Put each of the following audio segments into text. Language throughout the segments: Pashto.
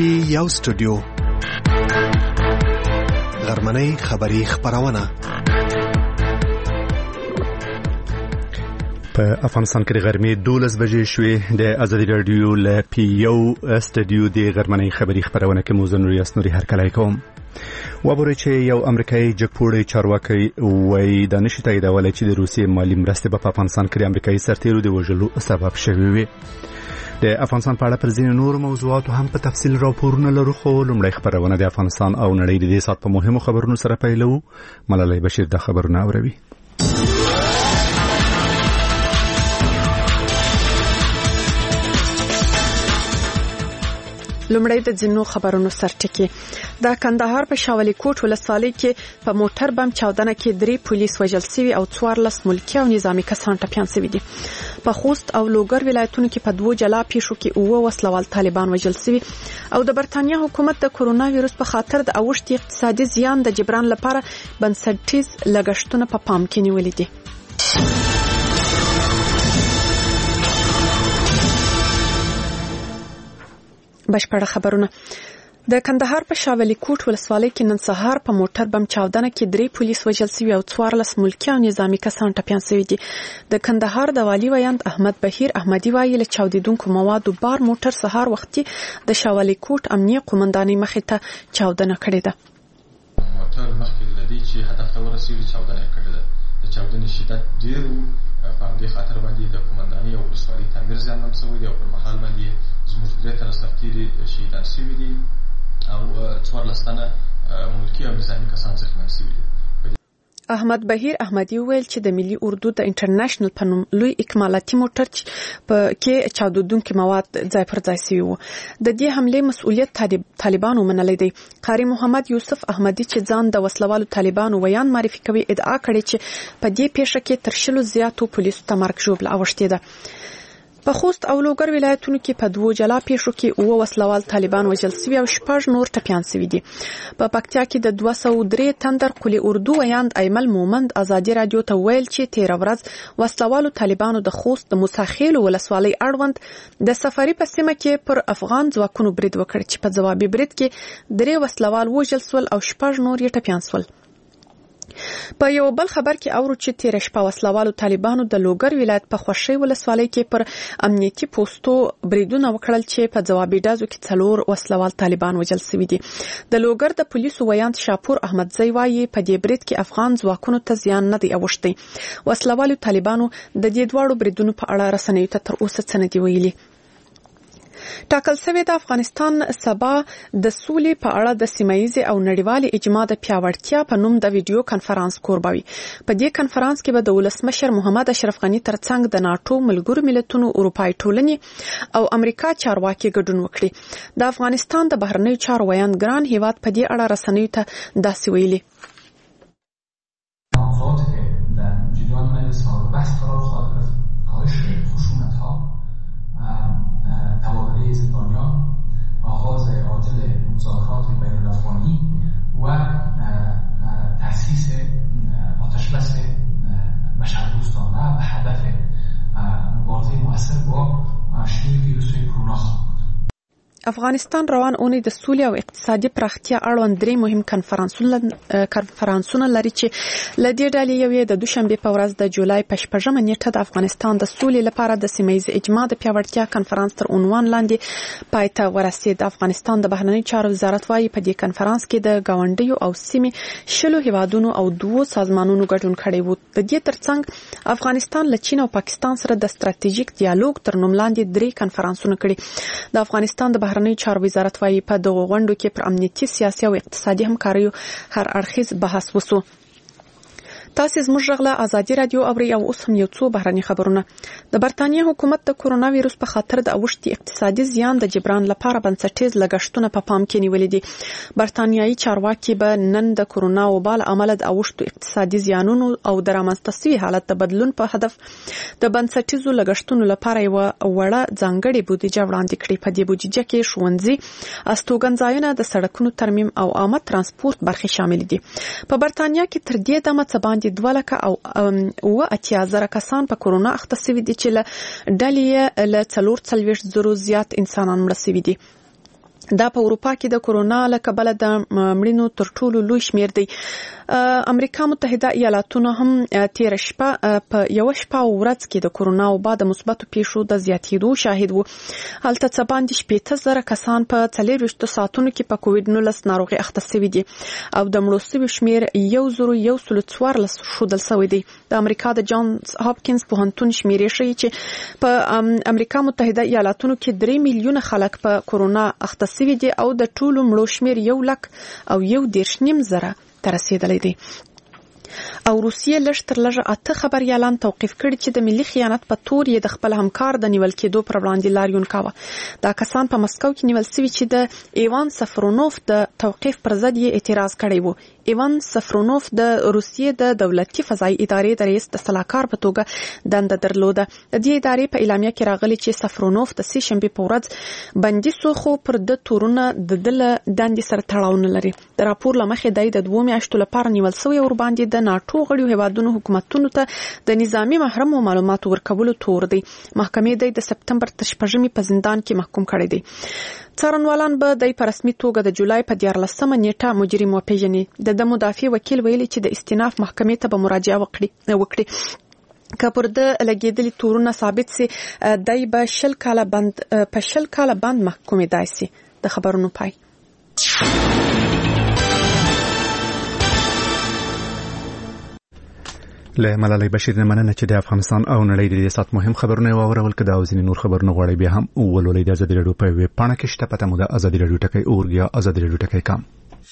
کې یو سټوډیو غرمنۍ خبری خبرونه په افغانستان کې غرمې 12 بجې شوې د ازادي رادیو ل پی یو سټوډیو د غرمنۍ خبری خبرونه کې موزن ریاست نوري هرکلای کوم وبوري چې یو امریکایي جګپوړی چارواکي وایي د نشي تاییدولای چې د روسیې مالی مرستې په افغانستان کې امریکایي سرتیرو د وژلو سبب شوي وي. د افغانستان په اړه پر ځینو نور موضوعاتو هم په تفصیل راپورونه لرو، خو لومړی خبرونه د افغانستان او نړۍ د دې سات په مهمو خبرونو سره پیلو. ملالۍ بشیر د خبرونه اوروي. لومړی د ځینو خبرونو سرټکی. د کندهار په شاولي کوټ ولسوالۍ کې په موټر بم چاودنه کې 3 پولیس وژل شوي او 14 ملکي او نظامی کسان ټپيان شوي دي. په خوست او لوګر ولایتونو کې په 2 جلا پیښو کې 9 وسلوال طالبان وژل شوي او د برتانیا حکومت د کورونا وایروس په خاطر د اوښتي اقتصادي زیان د جبران لپاره بنسټیز لګښتونه په پام کې نیولې دي. بشپړه خبرونه. د کندهار په شاولي کوټ ولسوالۍ کې نن سهار په موټر بم چاودنه کې 3 پولیس وژل شوي او 14 ملکي او نظامی کسان ټپيان شوي دي. د کندهار د والی ویاند احمد بهیر احمدي وایي له چاودیدونکو موادو بار موټر سهار وختي د شاولي کوټ امنیه قومندانۍ مخې ته چاودنه کړې ده. موټر مخکې لدی چې هدف ته ورسېږي چاودنه کړې ده. د چاودنې شدت ډېر په همدې خاطر باندې د قومندانۍ او ولسوالۍ تعمیر زیانمن شوی دی او پر مهال باندې زموږ 3 تنه سرتیري شهیدان شوي دي او 14 تنه ملکي او نظامي کسان زخمیان شوي دي. احمد بهیر احمدي ویل چې د ملي اردو د انټرنیشنل په نوم لوی اکمالاتي موټر کې چاودیدونکي مواد ځای پر ځای شوي وو. د دې حمله مسؤلیت طالبانو منلې دی. قاری محمد یوسف احمدي چې ځان د وسلوالو طالبانو ویان معرفي کوي ادعا کړې چې په دې پیښه کې تر 100 زیاتو پولیسو ته مرګ ژوبله اوښتې ده. په خوست او لوګر ولایتونو کې په 2 جلا پیښو کې 9 وسلوال طالبان وژل شوي او 6 نور ټپيان شوي دي. په پکتیا کې د 203 تندر قلی اردو ویاند ایمل مومند ازادي رادیو ته ویل چې 13 ورځ وسلوالو طالبانو د خوست د موساخیل ولسوالۍ اړوند د سفری په سیمه کې پر افغان ځواکونو برید وکړ چې په ځوابي برید کې 3 وسلوال وژل شول او 6 نور یې ټپيان شول. په یو بل خبر کې اورو چې 13 شپه وسلوالو طالبانو د لوګر ولایت په خوشي ولسوالۍ کې پر امنیتي پوسټو بریدونه وکړل چې په ځوابي ډازو کې 4 وسلوال طالبان وژل شوي دي. د لوګر د پولیسو ویاند شاپور احمدزی وایي په دې برید کې افغان ځواکونو ته زیان نه دی اوښتی. وسلوالو طالبانو د دې دواړو بریدونو په اړه رسنیو ته تر اوسه څه نه دی ویلي. ټاکل شوی د افغانستان سبا د سولې په اړه د سیمایي او نړیوال اجماع د پیاوړتیا په نوم د ویډیو کانفرنس کوربوي. په دې کانفرنس کې به د ولسمشر محمد اشرف غنی ترڅنګ د ناتو ملګرو ملتونو اروپای ټولنې او امریکا چارواکي ګډون وکړي. د افغانستان د بهرنیو چارو ویاند ګران هیواد په دې اړه رسنیو ته داسې ویلي. توابع زندانیان، آغاز عاجل مذاکرات بین‌الافغانی و تأسیس آتشبس بشردوستانه و هدف مبارزه مؤثر با شیوع ویروس کرونا خواهد بود. افغانستان روان اونۍ د سولې او اقتصادي پراختیا اړوند 3 مهم کنفرانسونه لري چې لدې ډلې یو د دوشنبه په ورځ د جولای په 8 نیټه د افغانستان د سولې لپاره د سیمایي اجماع د پیاوړتیا کنفرانس تر عنوان لاندې پای ته ورسید. افغانستان د بهرنیو چارو وزارت وايي په دې کنفرانس کې د گاونډیو او سیمې 20 هیوادونو او 2 سازمانونو ګډون کړی وو. د دې ترڅنګ افغانستان له چین او پاکستان سره د ستراتیژیک ډیالوګ تر نوم لاندې 3 کنفرانسونه کړي. د افغانستان د بهرنیو چارو وزارت وايي په دغه غونډو کې پر امنیتي، سیاسي او اقتصادي همکاریو هر اړخیز بحث وسو. تاسو زموږ غږ له ازادي رادیو اوري او اوس هم یو څو بهرني خبرونه. د برتانیا حکومت د کورونا وایروس په خاطر د اوښتي اقتصادي زیان د جبران لپاره بنسټیز لګښتونه په پام کې نیولې دي. برتانیایي چارواکي به نن د کورونا وبا له امله د اوښتو اقتصادي زیانونو او د رامنځته شوي حالت د بدلون په هدف د بنسټیزو لګښتونو لپاره یو وړه ځانګړې بودیجه وړاندې کړې. په دې بودیجه کې ښوونځي، استوګنځایونه، د سړکونو ترمیم او عامه ترانسپورت برخې شامل دي. په برتانیا کې تر دې دمه څه باندې 2 او 80,000 کسان په کورونا اخته شوي دي چې له ډلې له 440,000 زیات انسانان مړه شوي دي. دا په اروپا کې د کورونا له کبله د مړینو تر ټولو لوی شمیر دی. امریکا متحده ایالاتونه هم تیر شپه په یو شپه ورځ کې د کورونا او بعد مثبتو پیښو د زیاتېدو شاهد وو. هلته څه باندې 15,000 کسان په 24 ساعتونو کې په کووډ-19 ناروغي اخته شوي دي او د مړو شویو شمیر 1,114 ښودل شوی دی. د امریکا د جانز هاپکینز پوهنتون شمیرې ښیي چې په امریکا متحده ایالاتونو کې 3 میلیونه خلک په کورونا اخته شوي دي او د ټولو مړو شمیر 1,1.9 ته رسیدلی دی. او روسیه لږ تر لږه 8 خبريالان توقيف کړي چې د ملي خیانت په تور یې د خپل همکار د نیول کېدو پر وړاندې لاریون کاوه. دا کسان په مسکو کې نیول شوي چې د ایوان سفرونوف د توقيف پر ضد یې اعتراض کړی وو. ایوان سفرونوف د روسیې د دولتي فضایي ادارې د رئیس د صلاحکار په توګه دنده درلوده. د دې ادارې په اعلامیه کې راغلي چې سفرونوف د سې شنبې په ورځ بندي سو خو پر د تورونه د دل دندې سره تړاو نه لري. د راپور لمخې د 2 میاشتو لپاره نیول شوی ور باندې د ناټو غړیو هیوادونو حکومتونو ته د نظامی محرم معلومات ورکولو تور دی. محکمې د سپتمبر تر 8 په زندان کې محکوم کړی دی. څارنوالان به د په رسمي توګه د جولای په 14 نیټه مجرم وپیژني. د مدافع وکیل ویلي چې د استیناف محکمې ته به مراجعه وکړي. که پر د لګیدلي تورونه ثابت سي دای به 10 کاله بند محکومېدای سي. د خبرونو پای. له ملالۍ بشیر نه مننه چې د افغانستان او نړۍ د سات مهم خبرونه واورول کده او ځینې نور خبرونه غواړي بیا هم ولولې د ازادي رادیو په ویب پاڼه کې شته پته مو د ازادي رادیو ټکی اورګیا ازادي رادیو ټکی کام.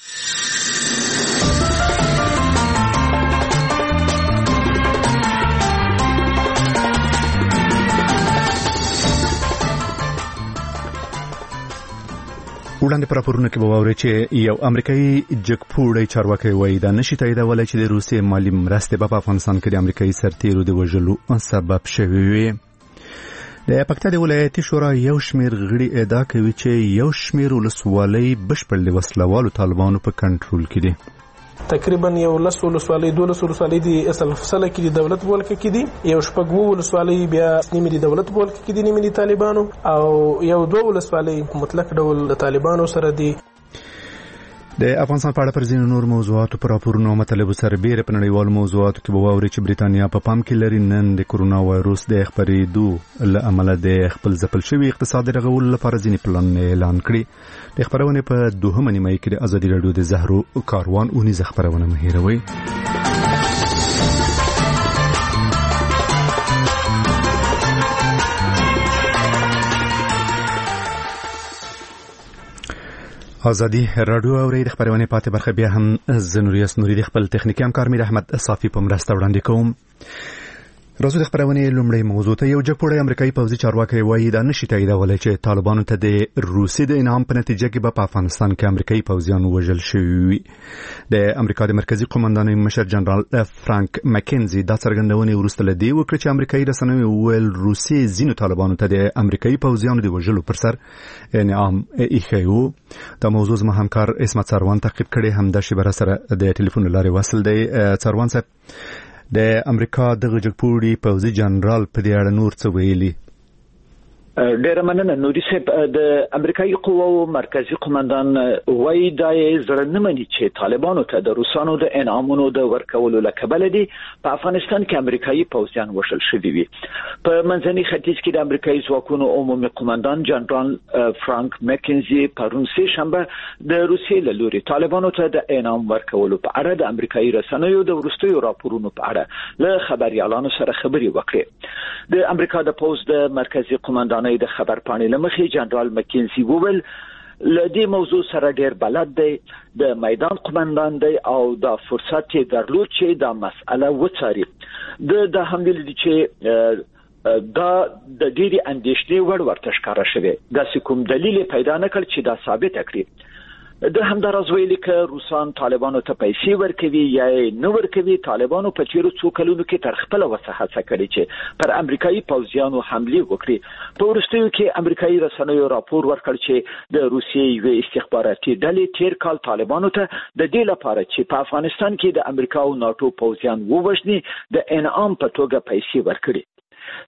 وړاندې پر راپورونه کې به واورئ چې یو امریکایي جګپوړی چارواکي وایي دا نشي تاییدولی چې د روسیې مالي مرستې په افغانستان کې د امریکایي سرتیرو د وژلو سبب شوي وي. د پکتیا د ولایتي شورا یو شمیر غړي ادعا کوي چې یو شمیر ولسوالۍ بشپړ د وسلوالو طالبانو په کنټرول کې دي. تقریبا یو 10 ولسوالۍ 12 ولسوالۍ د اصل فصله کې د دولت ولکه کې دي، یو شپږ ولسوالۍ بیا نیمه د دولت ولکه کې دي، نیمه د طالبانو، او یو 2 ولسوالۍ مطلق ډول د طالبانو سره دي. د افغانستان په اړه پر ځینو نور موضوعاتو پر راپورونو مطلب سره بیره په نړیوالو موضوعاتو کې به واوري چې بریتانیا په پام کې لري نن د کورونا وایروس د خپرېدو له امله د خپل ځپل شوي اقتصادي رغولو لپاره ځینې پلان اعلان کړي. د خبرونه په 2 نیمه کې د ازادي رادیو د زهرو کاروان اونیزه خبرونه مهیروي. ازادي رادیو او د خبرونه پاتې برخه بیا هم زنوریاس نوري د خپل تخنیکی همکار میر احمد صافي په مرسته وړاندې کوم. راځو د خبرونه لومړی موضوع ته. یو جګپوړی امریکایي پوځي چارواکي وایي دا نشي تاییدولی چې طالبانو ته د روسي د انعام په نتیجه کې په افغانستان کې امریکایي پوځیان وژل شوي وي. د امریکا د مرکزی قومندانۍ مشر جنرال فرانک مکینزي دا څرګندونه وروسته له دې وکړه چې امریکایي رسنیو ویل روسي ځینو طالبانو ته د امریکایي پوځیانو د وژلو پر سر انعام ایښی و. دا موضوع زما همکار اسمت سروان تعقیب کړي، همدا شی بر سره د ټلیفون لارې وصل دی. سروان صاحب، د امریکا د جګپوړي پوځي جنرال په دې اړه نور څه ویلي؟ ډېر مننه نوري صاحب. د امریکایي قواو مرکزی قومندان وایي دا یې زړه نه مني چې طالبانو ته د روسانو د انعامونو د ورکولو له کبله دي په افغانستان کې امریکایي پوځیان وژل شوي وي. په منځني ختیځ کې د امریکایي ځواکونو عمومي قومندان جنرال فرانک مکینزي پرون سه شنبه د روسیې له لوري طالبانو ته د انعام ورکولو په اړه د امریکایي رسنیو د وروستیو راپورونو په اړه له خبريالانو سره خبري وکړي. د امریکا د پوځ د مرکزی قومندان د خبر پاڼې لمخې جنرال مکینزي وویل لدې موضوع سره ډېر بلد دی، د میدان قومندان دی او دا فرصت یې درلود چې دا مسأله وڅاري. د حمله دي چې دا د ډېری اندېښنې وړ ورته ښکاره شوی، داسې کوم دلیل پیدا نه کړ چې دا ثابت کړي. د همدارز ویلي که روسان طالبانو ته پیسې ورکوي یا نه ورکوي، طالبانو په تیرو څو کلونو کې تر خپل وسه هڅه کړې چې پر امریکایي پوځیانو حمله وکړي. په وروستیو کې امریکایي رسنیو راپور ورکړ چې د روسیې یو استخباراتي ډلې تیر کال طالبانو ته د دې لپاره چې په افغانستان کې د امریکا او ناتو پوځیان ووژني د انعام په توګه پیسې ورکړي.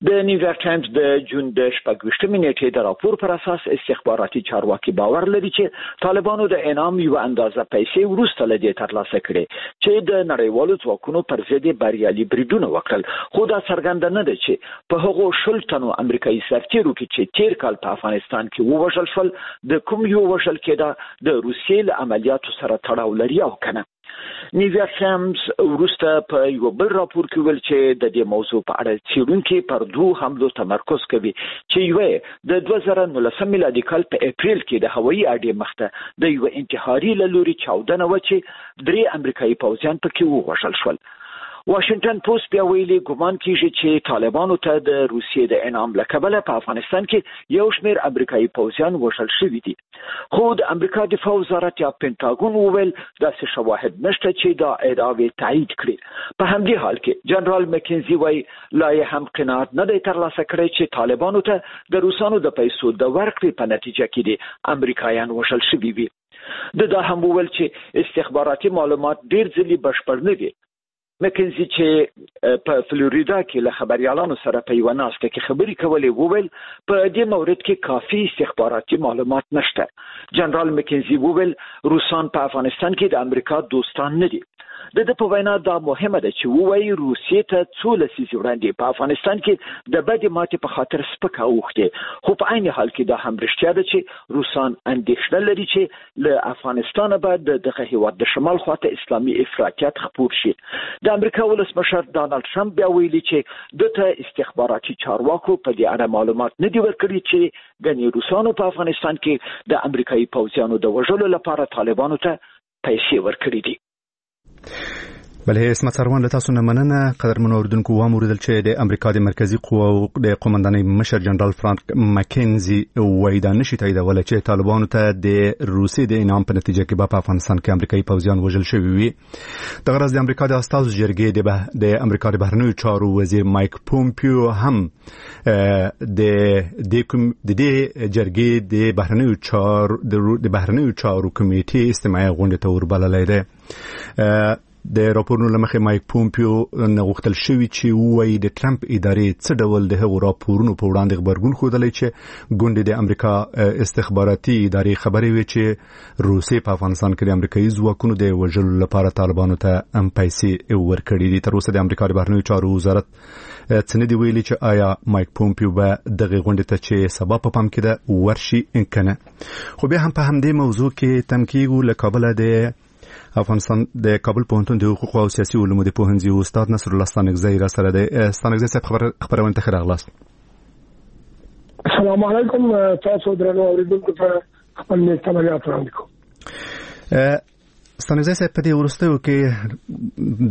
د نیویارک ټایمز د جون د 28 نیټې د راپور پر اساس استخباراتي چارواکي باور لري چې طالبانو د انعام یو اندازه پیسې ورسته لدی ترلاسه کړي چې د نړیوالو ځواکونو پر ضد بریالي بریدونه وکړل خو دا څرګنده نه ده چې په هغو شلتنو امریکایي سرتیرو کې چې تیر کال په افغانستان کې ووژل شول د کوم یو وژل کېده د روسیې له عملیاتو سره تړاو لري او کنه نیویارک ټایمز ورسته په یو بل راپور کې ویل چې د دې موضوع په اړه څېړونکي پر دوه حملو تمرکز کوي چې یو د 2019 میلادي کال په اپریل کې د هوایي اډې مخته د یو انتحاري لوري چاودنه و چې 3 امریکایي پوځیان پکې ووژل شول واشنگټن پوسټ بیا ویلي ګومان کیږي چې طالبانو ته د روسیې د انعام لکبله په افغانستان کې یو شمېر امریکایي پوځیان وژل شوي دي خو د امریکا دفاع وزارت یا پینټاګون وویل داسې شواهد نشته چې دا ادعاوې تایید کړي په همدې حال کې جنرال مکینزي وایي لا یې هم قناعت نه دی ترلاسه کړی چې طالبانو ته د روسانو د پیسو د ورکړې په نتیجه کې دي امریکایان وژل شوي وي دا هم وویل چې استخباراتي معلومات ډیر ځلې بشپړ نه دي مکینزي چې په فلوریدا کې له خبريالانو سره په یو ناسته کې خبري کولې وویل په دې مورد کې کافي استخباراتي معلومات نشته جنرال مکینزي وویل روسان په افغانستان کې د امریکا دوستان نه دي د په وینا دا مهمه ده چې وایي روسیې ته څو لسیزې وړاندې په افغانستان کې د بدې ماتې په خاطر سپکه اوښتې خو په عین حال کې دا هم رښتیا ده چې روسان اندېښنه لري چې له افغانستان به دغه هیواد د شمال خواته اسلامي افراطیت خپور شي د امریکا ولسمشر ډانلډ ټرمپ بیا ویلي چې دته استخباراتي چارواکو په دې اړه معلومات نه دی ورکړي چې د روسانو په افغانستان کې د امریکایي پوځیانو د وژلو لپاره طالبانو ته پیسې ورکړي دي بله اسمت سروان له تاسو نه مننه قدرمن اوردونکو واموردل چې د امریکا د مرکزی قوو د قومندانۍ مشر جنرال فرانک مکینزي وایي دا نشي تاییدولی چې طالبانو ته د روسیې د انعام په نتیجه کې په افغانستان کې امریکایي پوځیان وژل شوي وي دغه ورځ د امریکا د استازو جرګې د امریکا د بهرنیو چارو وزیر مایک پومپیو هم د دې جرګې د بهرنیو چارو کمیټې استماعي غونډه ته وربللی دی د راپورونو لمخې مایک پومپیو نغوښتل شوی چې وایي د ټرمپ ادارې څه ډول د هغو راپورونو په وړاندې غبرګون ښودلی چې ګوندې د امریکا استخباراتي ادارې خبرې وې چې روسیې په افغانستان کې د امریکایي ځواکونو د وژلو لپاره طالبانو ته پیسې ورکړي دي تر اوسه د امریکا د بهرنیو چارو وزارت څه نه دی ویلي چې آیا مایک پومپیو به دغه غونډې ته چې سبا په پام کې ده ورشي کنه خو بیا هم په همدې موضوع کې تم کیږو له کابله د افغانستان د کابل پوهنتون د حقوق او سیاسي علومو د پوهنځي استاد نصر الله ستانکزی را سره دی ستانکزی صاحب خبرونه ته راغلاست السلام علیکم تاسو درنو اوریدونکو ته خپل نیکمرغي وړاندې کوم ستانکزی صاحب په دې وروستیو کې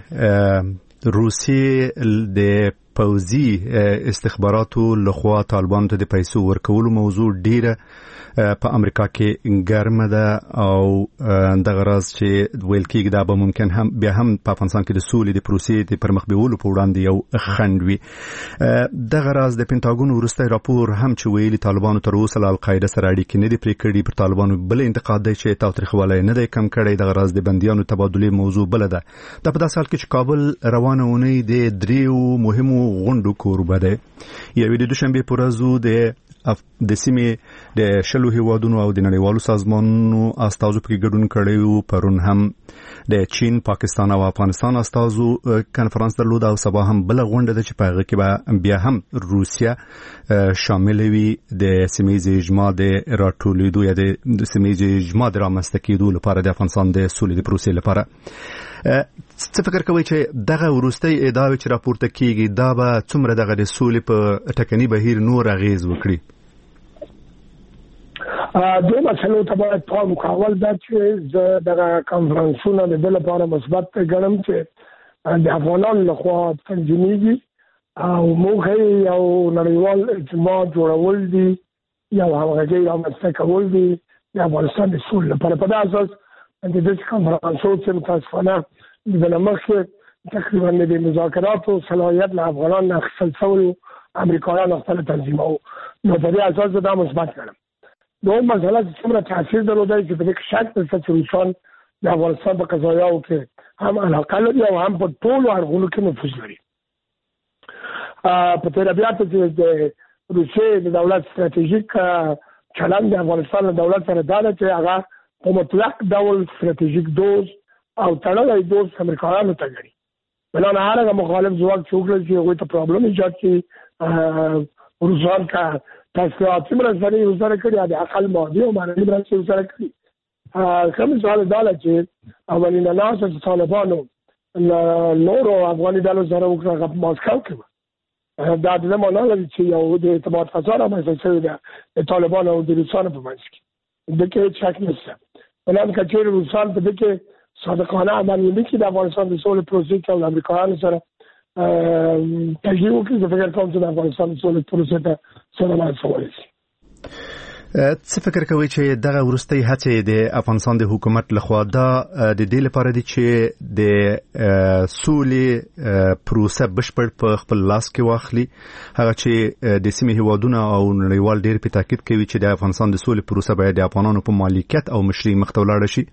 د روسیې د پوځي استخباراتو لخوا طالبانو ته د پیسو ورکولو موضوع ډیره په امریکا کې ګرمه ده او دغه راز چې ویل کېږي دا به ممکن هم بیا هم په افغانستان کې د سولې د پروسې د پرمخ بیولو په وړاندې یو خنډ وي دغه راز د پینټاګون وروستی راپور هم چې ویلي طالبانو تر اوسه له القاعده سره اړیکې نه دي پرې کړي پر طالبانو بل انتقاد دی چې تاوتریخوالی نه دی کم کړی دغه راز د بندیانو تبادلې موضوع بله ده دا په داسې حال کې چې کابل روانه اونۍ د 3 مهمو غونډو کوربه دی یوې د دوشنبې په ورځ د سیمې د شلو هیوادونو او د نړیوالو سازمانونو استازو پکې ګډون کړی وو پرون هم د چین پاکستان او افغانستان استازو کنفرانس درلود او سبا هم بل غونډه ده چې په هغه کې به بیا هم روسیا شامل وي د سیمې اجماع د راټولیدو یا د سیمې اجماع د رامنځته کېدو لپاره د افغانستان د سولې د پروسې لپاره څه فکر کوئ چې دغه وروستۍ ادعاوې چې راپورته کیږي دا به څومره دغه د سولې په ټکني بهیر نور اغیز وکړي دو مسلو ته باید پام وکول دا چې زه دغه کنفرانسونه د دې لپاره مثبت ګڼم چې د افغانانو لخوا تنظیمېږي او موږ یو نړیوال اجتماع جوړول دي یو همغږي رامنځته کول دي د افغانستان د سولې لپاره په دې اساس د دې کنفرانسو چې متاسفانه د لمخې تقریبا د مذاکراتو صلاحیت له افغانانو اخیستل شوی امریکایانو خپل تنظیمو نو په دې اساس دا مثبت ګڼم دوه مسله چې څومره تاثیر درلودای چې په دې شک د سچریشن د افغانستان په قضایاو کې هم علاقه لري او هم په ټولو اړخونو کې نفوذ لري په تیر بیا ته د روسیې د دولت ستراتیژیک چلند د افغانستان د دولت سره دا چې هغه په مطلق ډول ستراتیژیک دوز او تړلې دوز امریکایانو ته غړي بلانه هغه مخالف ځواک څوک چې هغه ته پرابلم ایجاد کړي روسان کا تاسو اتمره سره یو سره کړی د عقل ماضي او معنی برابر سره کړی کوم ځای دا چې اولین ناسه طالبانو نورو افغاني ډلو سره وکړه په ماسکو کې دا د زمانه لري چې یو د اعتماد فضا رامنځته شوې ده د طالبانو او د روسانو په منځ کې د کې چک نشته ولکه چې روسان په دې کې صادقانه عمل وکړي د افغانستان د سولې پروسې او د امریکایانو سره تجربه وکړي د فکر کوم چې د افغانستان د سولې پروسې ته سره مسؤل شي. څه فکر کوي چې دغه ورستۍ هڅې د افغانستان د حکومت لخوا دا د دې لپاره دي چې د سولې پروسه بشپړ په خپل لاس کې واخلي هغه چې د سیمې هیوادونو او نړیوال ډېر په تاکید کوي چې د افغانستان د سولې پروسه باید د افغانانو په مالکیت او مشرۍ مخ ته ولاړ شي.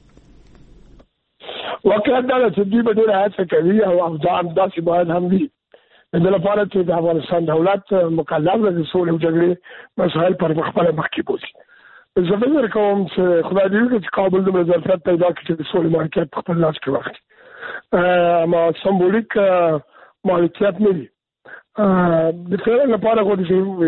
واقعا دا چې دوی به ډېره هڅه کوي او دا همداسې باید هم وي د لپاره چې د افغانستان دولت مکلف دی د سولې او جګړې مسایل پر خپل مخ کې بوزي. زه فکر کوم چې خدای دې وکړي چې کابل د ظرفیت پیدا کړي چې د سولې مالکیت په خپل لاس کې واخلي ما سمبولیک مالکیت نه وي د ټول لپاره غوډه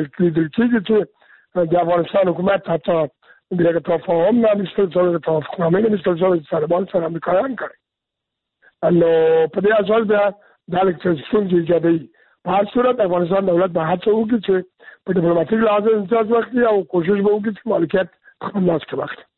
چې د افغانستان حکومت حتی د تفاهم نه مستل څو توافقنامه نه مستل څو طالبان سره امریکایان کړي نو په دې اساس دا د الکتریسيون ایجادي په هر صورت افغانستان دولت به هڅه وکړي چې په ډیپلوماټیک لحاظ امتیاز وکړي او کوشش به وکړي چې مالکیت خپل لاس کې واخلي.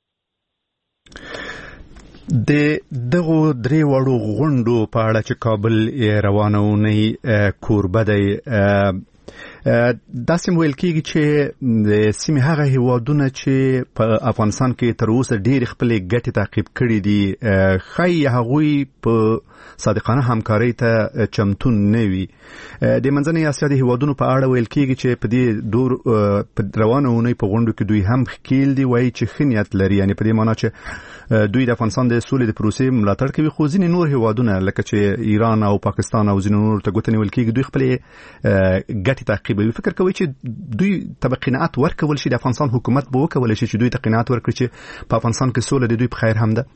د دغه درې وړو غونډو په اړه چې کابل روانونه کوربه دی داسې ویل کېږي چې د سیمې هغه هیوادونه چې په افغانستان کې تر اوسه ډېر خپل ګټې تعقیب کړي دي خای هغوی په صادقانه همکارۍ ته چمتون نه وي. د منځنۍ اسیا د هیوادونو په اړه ویل کېږي چې په دې دور په روانه اونۍ په غونډو کې دوی هم ښکیل دي وایي چې ښه نیت لري یعنې په دې معنی چې دوی د افغانستان د سولې د پروسې ملاتړ کوي خو ځینې نور هیوادونه لکه چې ایران او پاکستان او ځینې نور ته ګوته نیول کېږي دوی خپلې ګټې تعقیبوي. فکر کوي چې دوی ته قناعت ورکول شي د افغانستان حکومت به وکولای شي چې دوی ته قناعت ورکړي چې په افغانستان کې سوله د دوی په خیر هم ده؟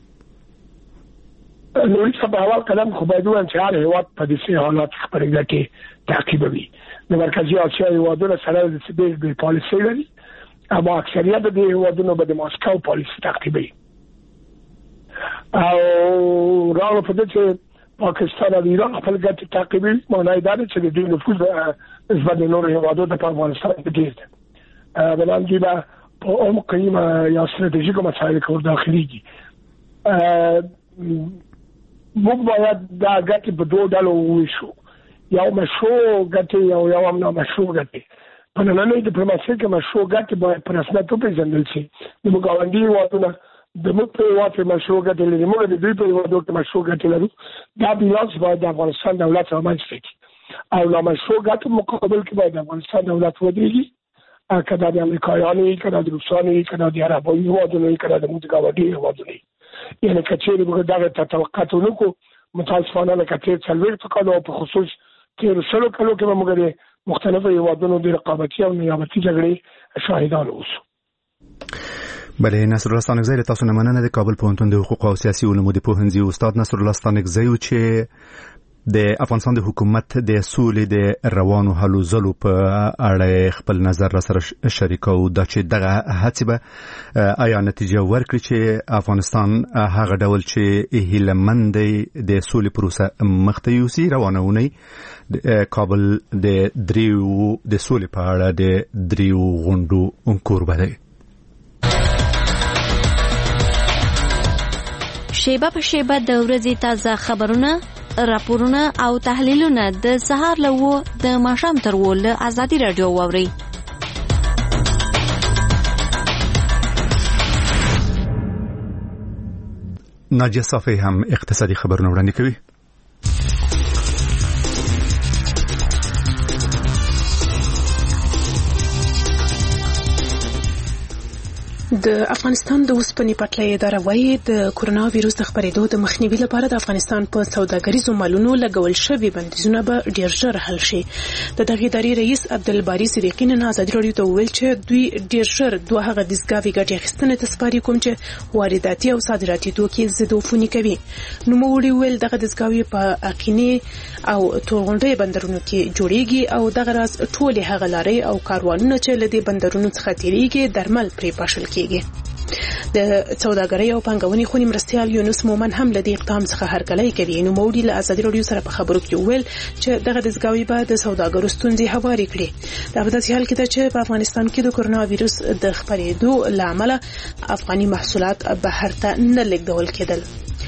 نو هیڅ په اول قدم خو باید ووایم چې هر هیواد په داسې حالات خپلې ګټې تعقیبوي. د مرکزي اسیا هیوادونه سره د سبیل پالیسي لري اما اکثریت د هیوادونو به د ماسکو پالیسي تعقیبوي او راو په دې چې پاکستان او ایران خپل ګټې تعقیبوي معنی دا چې د دوی نفوذ نسبت د نورو هیوادونو په افغانستان کې ډېر دی بلان دوی به په عمق یا ستراتیژیکو مسایلو کې ورداخلېږي. موږ باید دا ګټې په دوه ډلو وویشو یو مشروع ګټې او یو هم نامشروع ګټې. په نننۍ ډیپلوماسۍ کې مشروع ګټې باید په رسمیت وپېژندل شي. زموږ ګاونډي هیوادونه د موږ په هیواد کې مشروع ګټې لري موږ د دوی په هیوادو کې مشروع ګټې لرو. دا بیلانس باید د افغانستان دولت رامنځته کړي او نامشروع ګټو مقابل کې باید د افغانستان دولت ودرېږي که دا د امریکایانو وي که دا د روسانو وي که دا د عربي هیوادونو وي که دا د موږ ګاونډي هیوادونو وي. یعنې که چېرې موږ دغه ته توقعات ونه کړو متاسفانه لکه تېر 40 کالو او په خصوص تېرو 100 کالو کې به موږ د مختلفو هیوادونو د رقابتي او نیابتي جګړې شاهدان اوسو. بله نصر الله ستانکزی تاسو نه مننه. د کابل پوهنتون د حقوق او سیاسي علومو د پوهنځي استاد نصر الله ستانکزی چې د افغانستان د حکومت د سولې د روانو هلو ځلو په اړه خپل نظر را سره شریکو دا چې دغه هڅې به آیا نتیجه ورکړي چې افغانستان هغه ډول چې هیلهمند دی د سولې پروسه مخته یوسي. روانونی کابل د سولې په اړه د دریو غونډو کوربه دی. شیبه په شیبه د ورځې تازه خبرونه راپورونه او تحلیلونه د سهار له د ماښام تر له ازادي رادیو واوري. ناجیه صافی هم اقتصادي خبرونه وړاندې کوي. د افغانستان د اوسپنې پټلۍ اداره وايي د کورونا وایروس د خپرېدو د مخنیوي لپاره د افغانستان په سوداګریزو مالونو لګول شوی بندیزونه به ډیر ژر حل شي. د دغه ادارې رئیس عبدالباری صدیقی نن ازادي راډیو ته وویل چې دوی ډیر ژر دوه هغه دستګاوې ګټې اخیستنې ته سپاري کوم چې وارداتي او صادراتي توکي ضد عفوني کوي. نوموړي وویل دغه دستګاوې په اقینې او تورغونډۍ بندرونو کې جوړیږي او دغه راز ټولې هغه لارې او کاروانونه چې له دې بندرونو څخه تیریږي درمل پرې پاشل کیږي. د سوداګرۍ او پانګونې خونی مرستيال یونس مومن هم له دې اقدام څخه هرکلی کوي. نو موري له ازادي راډیو سره په خبرو کې ویل چې دغه دستګاوې به د سوداګرو ستونزې هواري کړي. دا په داسې حال کې ده چې په افغانستان کې د کورونا وایروس د خپرېدو لامل افغاني محصولات بهر ته نه لیږدول کېدل.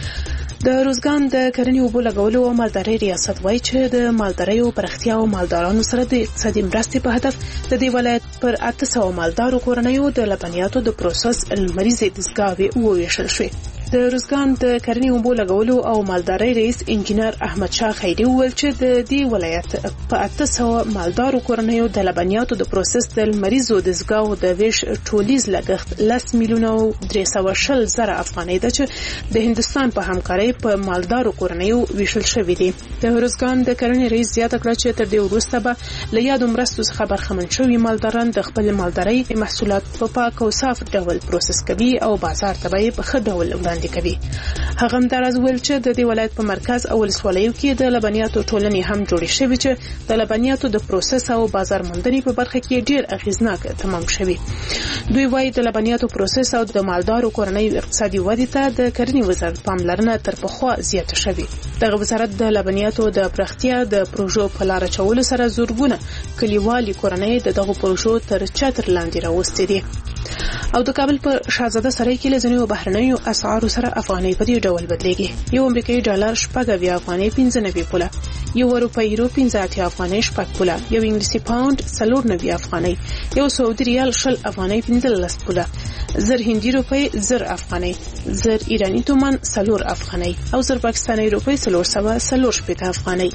د روزګان د کرنې اوبو لګولو او مالدارۍ ریاست وایي چې د مالدارۍ او پراختیا او مالدارانو سره د اقتصادي مرستې په هدف د دې ولایت پر 800 مالدارو کورنیو د لبنیاتو د پروسس لمریزې دستګاوې وویشل شوې. د روزګان د کرنې اوبو لګولو او مالدارۍ رئیس انجینر احمد شاه خیری وویل چې د دې ولایت په 800 مالدارو کورنیو د لبنیاتو د پروسس د لمریزو دستګاوو د ویش ټولیز لګښت 10 میلیونه 320 زره افغانۍ ده چې د هندستان په همکارۍ په مالدارو کورنیو ویشل شوې دي. د روزګان د کرنې رئیس زیاته کړه چې تر دې وروسته به له یادو مرستو څخه برخمن شوي مالداران د خپل مالدارۍ محصولات په پاک او صاف ډول پروسس کوي او بازار ته به په ښه ډول وړاندې کوي. هغه هم تراز ویل چې د دې ولایت په مرکز او ولسوالیو کې د لبنیاتو ټولنې هم جوړې شوې چې د لبنیاتو د پروسس او بازار موندنې په برخه کې ډیر اغیزناک تمام شوی. دوی وایي د لبنیاتو پروسس او د مالدارو کورنیو اقتصادي ودې ته د کرنې وزارت پاملرنه تر پخوا زیاته شوی. دغه وزارت د لبنیاتو د پراختیا د پروژو په لار چولو سره زورګونه کلیوالي کورنۍ د دغه پروژو تر چتر لاندې راوستي دي. او د کابل په شاهزاده سرای کې لزنیو بهرنیو اسعارو سره افغانۍ په دې ډول بدلېږي. یو امریکایي ډالر 90 افغانۍ 95 پوله، یو اروپایي یورو 15 افغانۍ 6 پوله، یو انګلیسي پاوند 94 افغانۍ، یو سعودي ریال 10 افغانۍ 15 پوله، زر هندي روپۍ 10 افغانۍ، زر ایرانی تومان 4 افغانۍ او زر پاکستاني روپۍ 340 افغانۍ.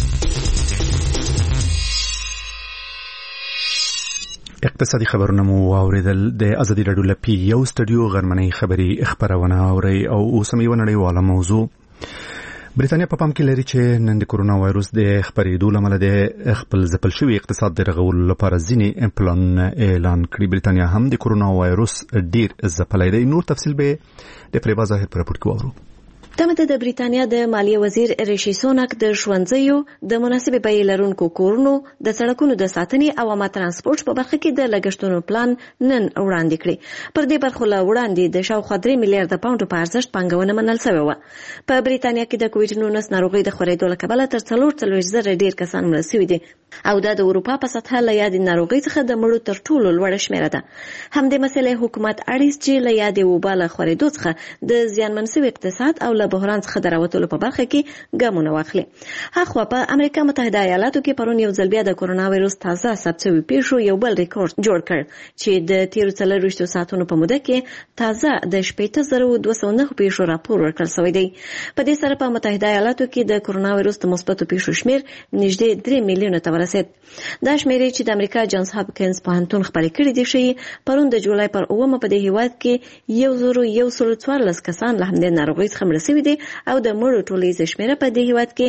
اقتصادي خبرونه مو واوریدل. د ازادي راډیو لپی یو سټډیو غرمنۍ خبري خبرونه اوري او اوسمې ونړیواله موضوع. برېټانیا په پام کې لري چې نن د کورونا وایروس د خپرېدو لامل د خپل ځپل شوی اقتصاد د رغولو لپاره ځینې پلان اعلان کړي. برېټانیا هم د کورونا وایروس ډیر ځپلای دی. نور تفصیل به د پریبا ظاهر پر راپور کې واورو. دمته د بریتانیا د مالیه وزیر ریشي سوناک د ژوندځیو د مناسبې بیې لرونکو کورونو د سړکونو د ساتنې او عامه ترانسپورت په برخه کې د لګښتونو پلان نن وړاندې کړی. پر دې برخه لا وړاندې د شاوخوا 3 میلیارډ پاونډ په ارزښت پانګونه منل شوې و. په بریتانیا کې د کووډ-19 ناروغي د خورېدو له کبله تر 440 زره ډیر کسان مړه شوي دي او دا د اروپا په سطحه له یادې ناروغي څخه د مړو تر ټولو لوړه شمیره ده. همدې مسلې حکومت اړیس چې له یادې وبا له خورېدو څخه د زیانمن شوي اقتصاد او له بحران څخه د راوتلو په برخه کې ګامونه واخلي. هغه په امریکا متحده ایالاتو کې پرون یو ځل بیا د کورونا وایروس تازه ثبت شوی پیښو یو بل ریکارډ جوړ کړ چې د 13 ساعتونو په موده کې تازه د 8209 پیښو راپور ورکړل شوی دی. په دې سره په متحده ایالاتو کې د کورونا وایروس د مثبتو پیښو شمیر نږدې 3 میلیونه ته ورسید. دا شمیرې چې د امریکا جانز هاپکینز پوهنتون خبرې کړې دي شي پرون د جولای پر 9 په دې هیواد کې 1114 کسان له همدې ناروغۍ څخه مړه شوي دي او د مړو ټولیزه شمیره په دې هیواد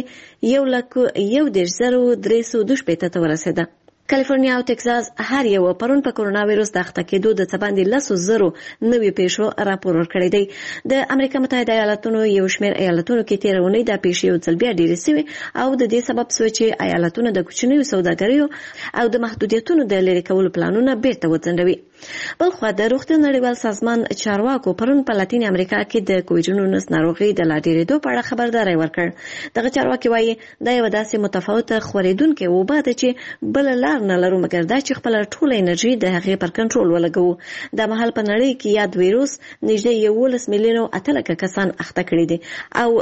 کې 1,13,312 ته ورسېده. کالیفورنیا او ټکساس هر یو پرون په کورونا وایروس د اخته کېدو د څباندې 10,000 نوي پیښو راپور ورکړی دی. د امریکا متحده ایالاتونو یو شمېر ایالتونو کې تیر اونۍ د پیښې یو ځل بیا ډېرې شوې او د دې سبب شوی چې ایالتونه د کوچنیو سوداګریو او د محدودیتونو د لرې کولو پلانونه بیرته وځنډوي. بلخو د روغتیا نړیوال سازمان چارواکو پرون په لاتین امریکا کې د کووډ-19 ناروغي د لا ډېرېدو په اړه خبرداری ورکړ. دغه چارواکي وایي دا یو داسې متفاوته خورېدونکې وبا ده چې بل لار نه لرو مګر دا چې خپل ټوله انرژي د هغې پر کنټرول ولګوو. دا مهال په نړۍ کې یاد وایروس نږدې 11 میلیونه 8 کسان اخته کړي دي او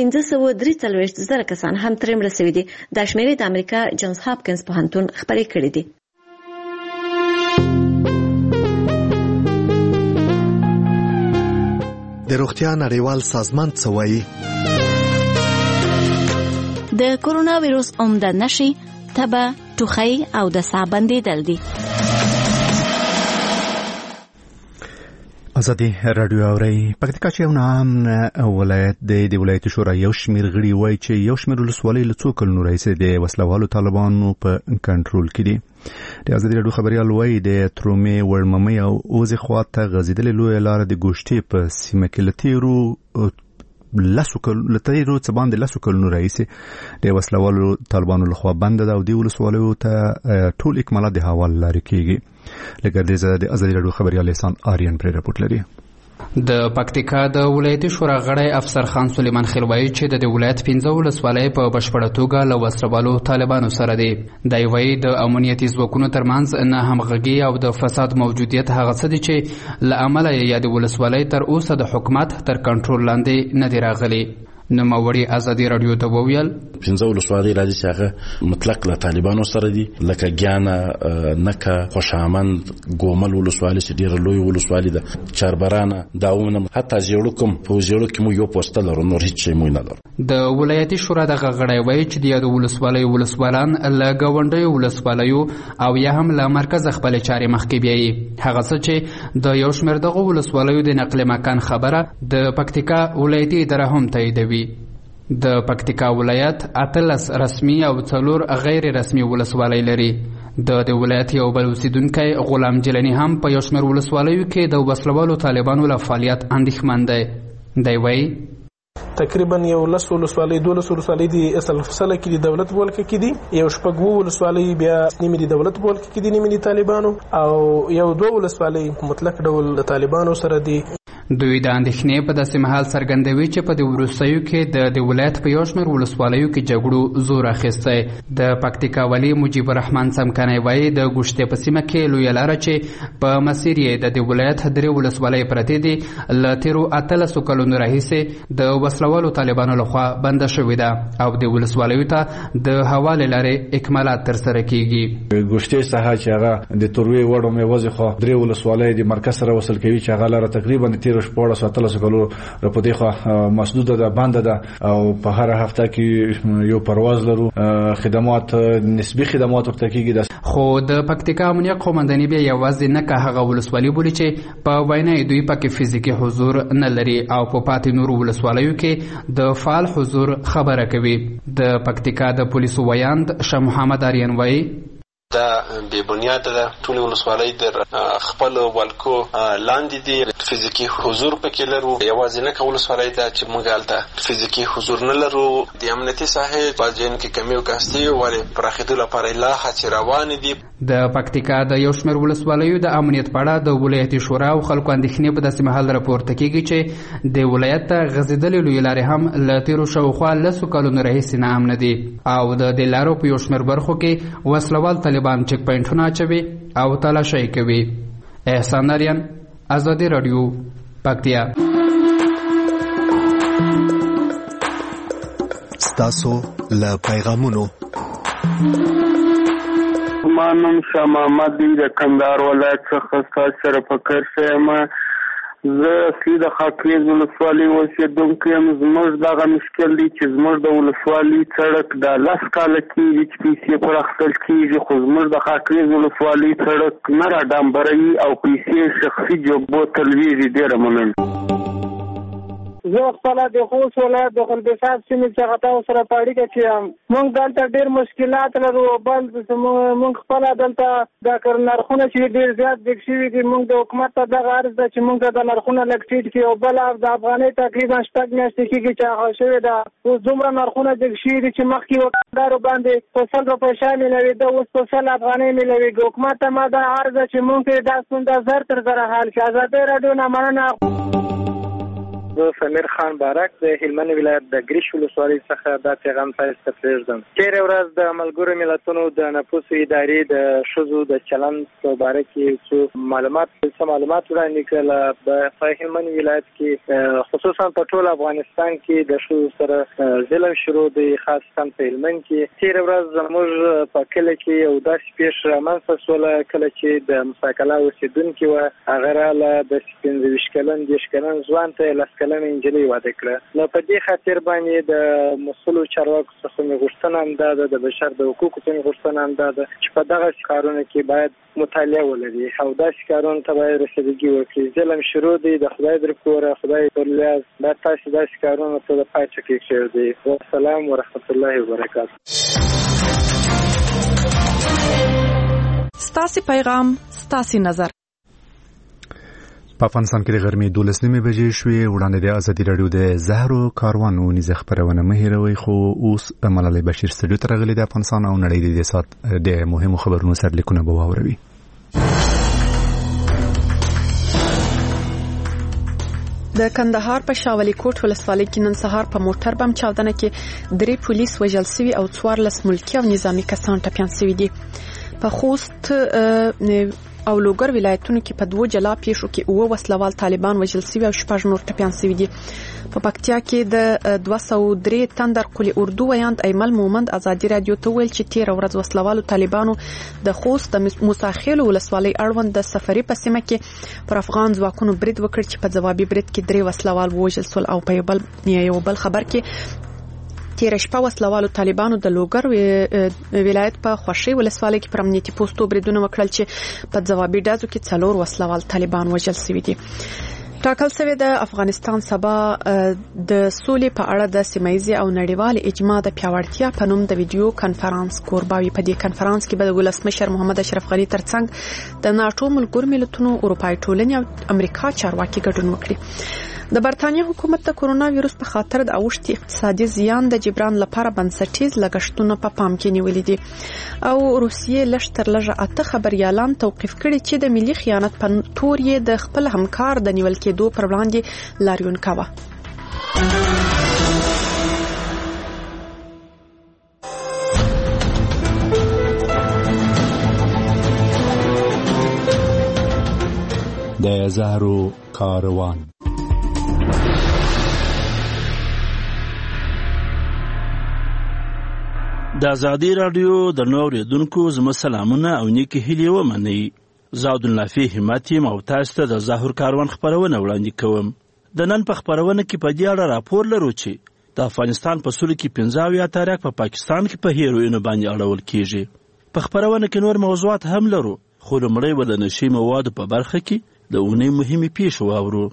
543 زره کسان هم ترې مړه شوي دي. دا شمیرې د امریکا جانز هاپکینز پوهنتون خبرې کړې دي. د روغتیا نړیوال سازمان څه وایي؟ د کورونا وایروس عمده نښې تبه، ټوخی او د ساه بندېدل دي. ازادي رادیو اوري پکتیکا چې یو نام ولایت د ولایت شورا یو شمیر غړي وای چې یو شمیر ولسوالۍ له څو کلونو راځي د وسلوالو طالبانو په کنټرول کې دي. د ازادي رادیو خبريال وای د ترومي ورممي او اوزي خواته غزیدل لوی لار د ګوشتي په سیمه کې لتیرو لتیرو څه باندې لاسو کلونو راځي د وسلوالو طالبانو لخوا بند ده او د ولسوالۍ ته ټول اکمالات د حواله لري کیږي. لکه د ازادي رادیو خبريال احسان آریان پر رپورټ لري. د پکتیکا د ولایتي شورا غړی افسر خان سلیمان خیلوایی چې د ولایت 15 ولسوالۍ په بشپړه توګه له وسلوالو طالبانو سره دي. د وی د امنیتي ځواکونو ترمنځ نه همغږي او د فساد موجودیت هغه څه دي چې له امله یې د ولسوالۍ تر اوسه د حکومت تر کنټرول لاندې نه دی راغلي. نوموړي ازادي رادیو ته وویل 15 ولسوالۍ راځي چې هغه مطلق له طالبانو سره دي، لکه ګیانه، نکه، خوشامند، ګومل ولسوالۍ چې ډېره لوی ولسوالۍ ده، چاربرانه، داونه، حتی زیړوکم په زیړوک کې مو یو پوسټ لرو، نور هیڅ شی مو نه لرو. د ولایتي شورا دغه غړی وایي چې د ولسوالۍ ولسوالان له ګاونډیو ولسوالیو او یا هم له مرکز خپل چارې مخکې بیایي. هغه څه چې د یو شمېر دغه ولسوالیو د نقل مکان خبره د پکتیکا ولایتي اداره هم تاییدوي. د پکتیکا ولایت 18 رسمي او 4 غیر رسمي ولسوالۍ لري. د ولایت یو بل اوسیدونکی غلام جلانی هم په یو شمېر ولسوالیو کې د وسلوالو طالبانو له فعالیت اندېښمن دی. دی وایي تقریبا یو لس ولسوالۍ 12 ولسوالۍ دي اصل فصله کې د دولت ولکه کې دي، یو شپږ ولسوالۍ بیا نیمه د دولت ولکه کې دي، نیمه د طالبانو، او یو 2 ولسوالۍ مطلق ډول د طالبانو سره دي. دوی د اندېښنې په داسې مهال څرګندوي چې په د وروستیو کې د ولایت په یو شمېر ولسوالیو کې جګړو زور اخیستی. د پکتیکا والي مجیب الرحمن څمکنی وایي د ګوشتې په سیمه کې لویه لاره چې په مسیر یې د ولایت 3 ولسوالۍ پرتې دي له تېرو 18 کلونو راهیسې د وسلوالو طالبانو لخوا بنده شوې ده او د ولسوالیو ته د حوالې لارې اکمالات ترسره کیږي. ګوشتې ساحه چې هغه د تروي وړو میوځي خو 3 ولسوالۍ د مرکز سره وصل کوي چې هغه لاره تقریبا 14 کلو په دې خوا مسدوده ده، بند ده او په هر هفته کې یو پرواز لرو، خدمات نسبی خدمات ورته کیږي. خو د پکتیکا امنیت قومنداني بیا یوازې نه که هغه ولسوالۍ بولي چې په وینا دوی پکې فزیکي حضور نه لري او په پاتې نورو ولسوالیو کې د فعال حضور خبره کوي. د پکتیکا د پولیسو ویاند شاه محمد آریان وایي دا بې بنیاده ده. ټولې ولسوالۍ د خپل ولکو لاندې دي، فزیکي حضور پکې لرو. یوازې نه که ولسوالۍ ده چې موږ هلته فزیکي حضور نه لرو. د امنیتي ساحې په ځایونو کې کمې او کاستې ولې پراخېدو لپاره لا هڅې روانې دي. د پکتیکا د یو شمېر ولسوالیو د امنیت په اړه د ولایتي شورا او خلکو اندېښنې په داسې مهال راپورته کیږي چې د ولایت ته غځېدلې لویې لارې هم له تېرو شاوخوا 10 کلونو راهیسې ناامنه دي او د دې لارو په یو شمېر برخو کې وسلوال طالبان چک پوینټونه اچوي او تلاشۍ کوي. احسان آریان، ازادي رادیو، پکتیا. ستاسو له پیغامونو ما نوم شاه محمد دی، د کندهار ولایت څخه ستاسو سره فکر شوم. زه اصلي د خاکریز ولسوالۍ اوسېدونکی یم. زموږ دغه مشکل دی چې زموږ د ولسوالۍ سړک د 10 کاله کېږي چې پیسې پر اخیستل کېږي، خو زموږ د خاکریز ولسوالۍ سړک نه را ډامبروي او پیسې شخصي جوبو ته لوېږي. ډېره مننه. زه خپله د خوست ولایت د خلبسات سیمې څخه تاسو سره په اړیکه کې یم. موږ دلته ډېر مشکلات لرو. بل موږ خپله دلته د نرخونه چې ډېر زیات ډېک شوي دي. موږ د حکومت ته دغه عرض ده چې موږ ته د نرخونه لږ ټیټ کړي او بله د افغانۍ تقریبا 6 میاشتې کېږي چې هغه شوې ده. اوس دومره نرخونه ډېک شوي دي چې مخکې وکړدارو باندې په 100 روپۍ شی میلوېده، اوس په 100 افغانۍ میلوېږي. حکومت ته ما دا عرض ده چې موږ ته دا ستونزه زر تر زره حل کړي. ازادي راډیو نه مننه. زه سمیر خان بارک د هلمند ولایت د ګریش ولسوالۍ څخه دا پیغام تاسو ته پرېږدم. تېره ورځ د ملګرو ملتونو د نفوسو ادارې د ښځو د چلند په باره کې څو معلومات وړاندې کړل. په هلمند ولایت کې خصوصا په ټول افغانستان کې د ښځو سره ظلم شروع دی، خاصتا په هلمند کې. تېره ورځ زموږ په کلي کې یو داسې پیښه رامنځته شوله کله چې د مساکله اوسېدونکې وه، هغه راله د 25 کلن 10 کلن ځوان ته 10 کلنه نجلۍ واده کړه. نو په دې خاطر باندې د مسؤلو چارواکو څخه مې غوښتنه هم دا ده، د بشر د حقوقو څخه غوښتنه هم دا ده چې په دغه کارونو کې باید مطالعه ولري او داسې کارونو ته باید رسیدګي وکړي. ظلم شروع دی د خدای در کوره، خدای پر لیاز دا تاسو داسې کارونو ته د پای ټکی کېږدئ. والسلام ورحمت الله وبرکاته. ستاسو پیغام، ستاسو نظر. په افغانستان کې د غرمې 12 بجې شوې. وړاندې د ازادي راډیو د زهرو کاروان ونیزه خبرونه مه هېروئ. خو اوس ملالۍ بشیر سټوډیو ته راغلې د افغانستان او نړۍ د سات د مهمو خبرونو سرلیکونه به واوروي. د کندهار په شاولي کوټ ولسوالۍ کې نن سهار په موټر بم چاودنه کې 3 پولیس وژل شوي او 14 ملکي او نظامی کسان ټپیان شوي دي. په خوست او لوګر ولایتونو کې په 2 جلا پیښو کې 9 وسلوال طالبان وژل شوي او 6 نور ټپیان شوي دي. په پکتیا کې د 203 تندر قلی اردو ویاند ایمل مومند ازادي رادیو ته ویل چې 13 ورځ وسلوالو طالبانو د خوست د موساخیل ولسوالۍ اړوند د سفری په سیمه کې پر افغان ځواکونو برید وکړ چې په ځوابي برید کې 3 وسلوال وژل شول او په یو بل خبر کې تیر شپه وسلوالو طالبانو د لوګر ولایت په خوشي ولسوالۍ کې پر امنیتي پوسټو بریدونه وکړل چې په ځوابي ډزو کې 4 وسلوال طالبان وژل شوي دي. ټاکل شوی د افغانستان سبا د سولې په اړه د سیمایي او نړیوال اجماع د پیاوړتیا په نوم د ویډیو کانفرنس کورباوي. په دې کانفرنس کې به د ولسمشر محمد اشرف غني ترڅنګ د ناتو ملګرو ملتونو، اروپای ټولنې او امریکا چارواکي ګډون وکړي. د برتانیې حکومت د کورونا وایروس په خاطر د اوښتي اقتصادي زیان د جبران لپاره بنسټیز لګښتونه په پام کې نیولې دي او روسیې لږ تر لږه 8 خبريالان توقيف کړي چې د ملي خیانت په تور یې د خپل همکار د نیول کېدو پر وړاندې لاریون کاوه. د زهرو کاروان. د ازادي راډیو د نور اوریدونکو زما سلامونه او نیکی هیلې ومنئ. زاد النافی همت یم او تاسو ته د زهر کاروان خبرونه وړاندې کوم. د نن په خبرونه کې په دې اړه راپور لرو چې د افغانستان په سولې کې 15 تاریخ په پاکستان کې په هیروینو باندې اړول کیږي. په خبرونه کې نور موضوعات هم لرو، خو لومړی به د نشي موادو په برخه کې د اونۍ مهمې پیښې واورو.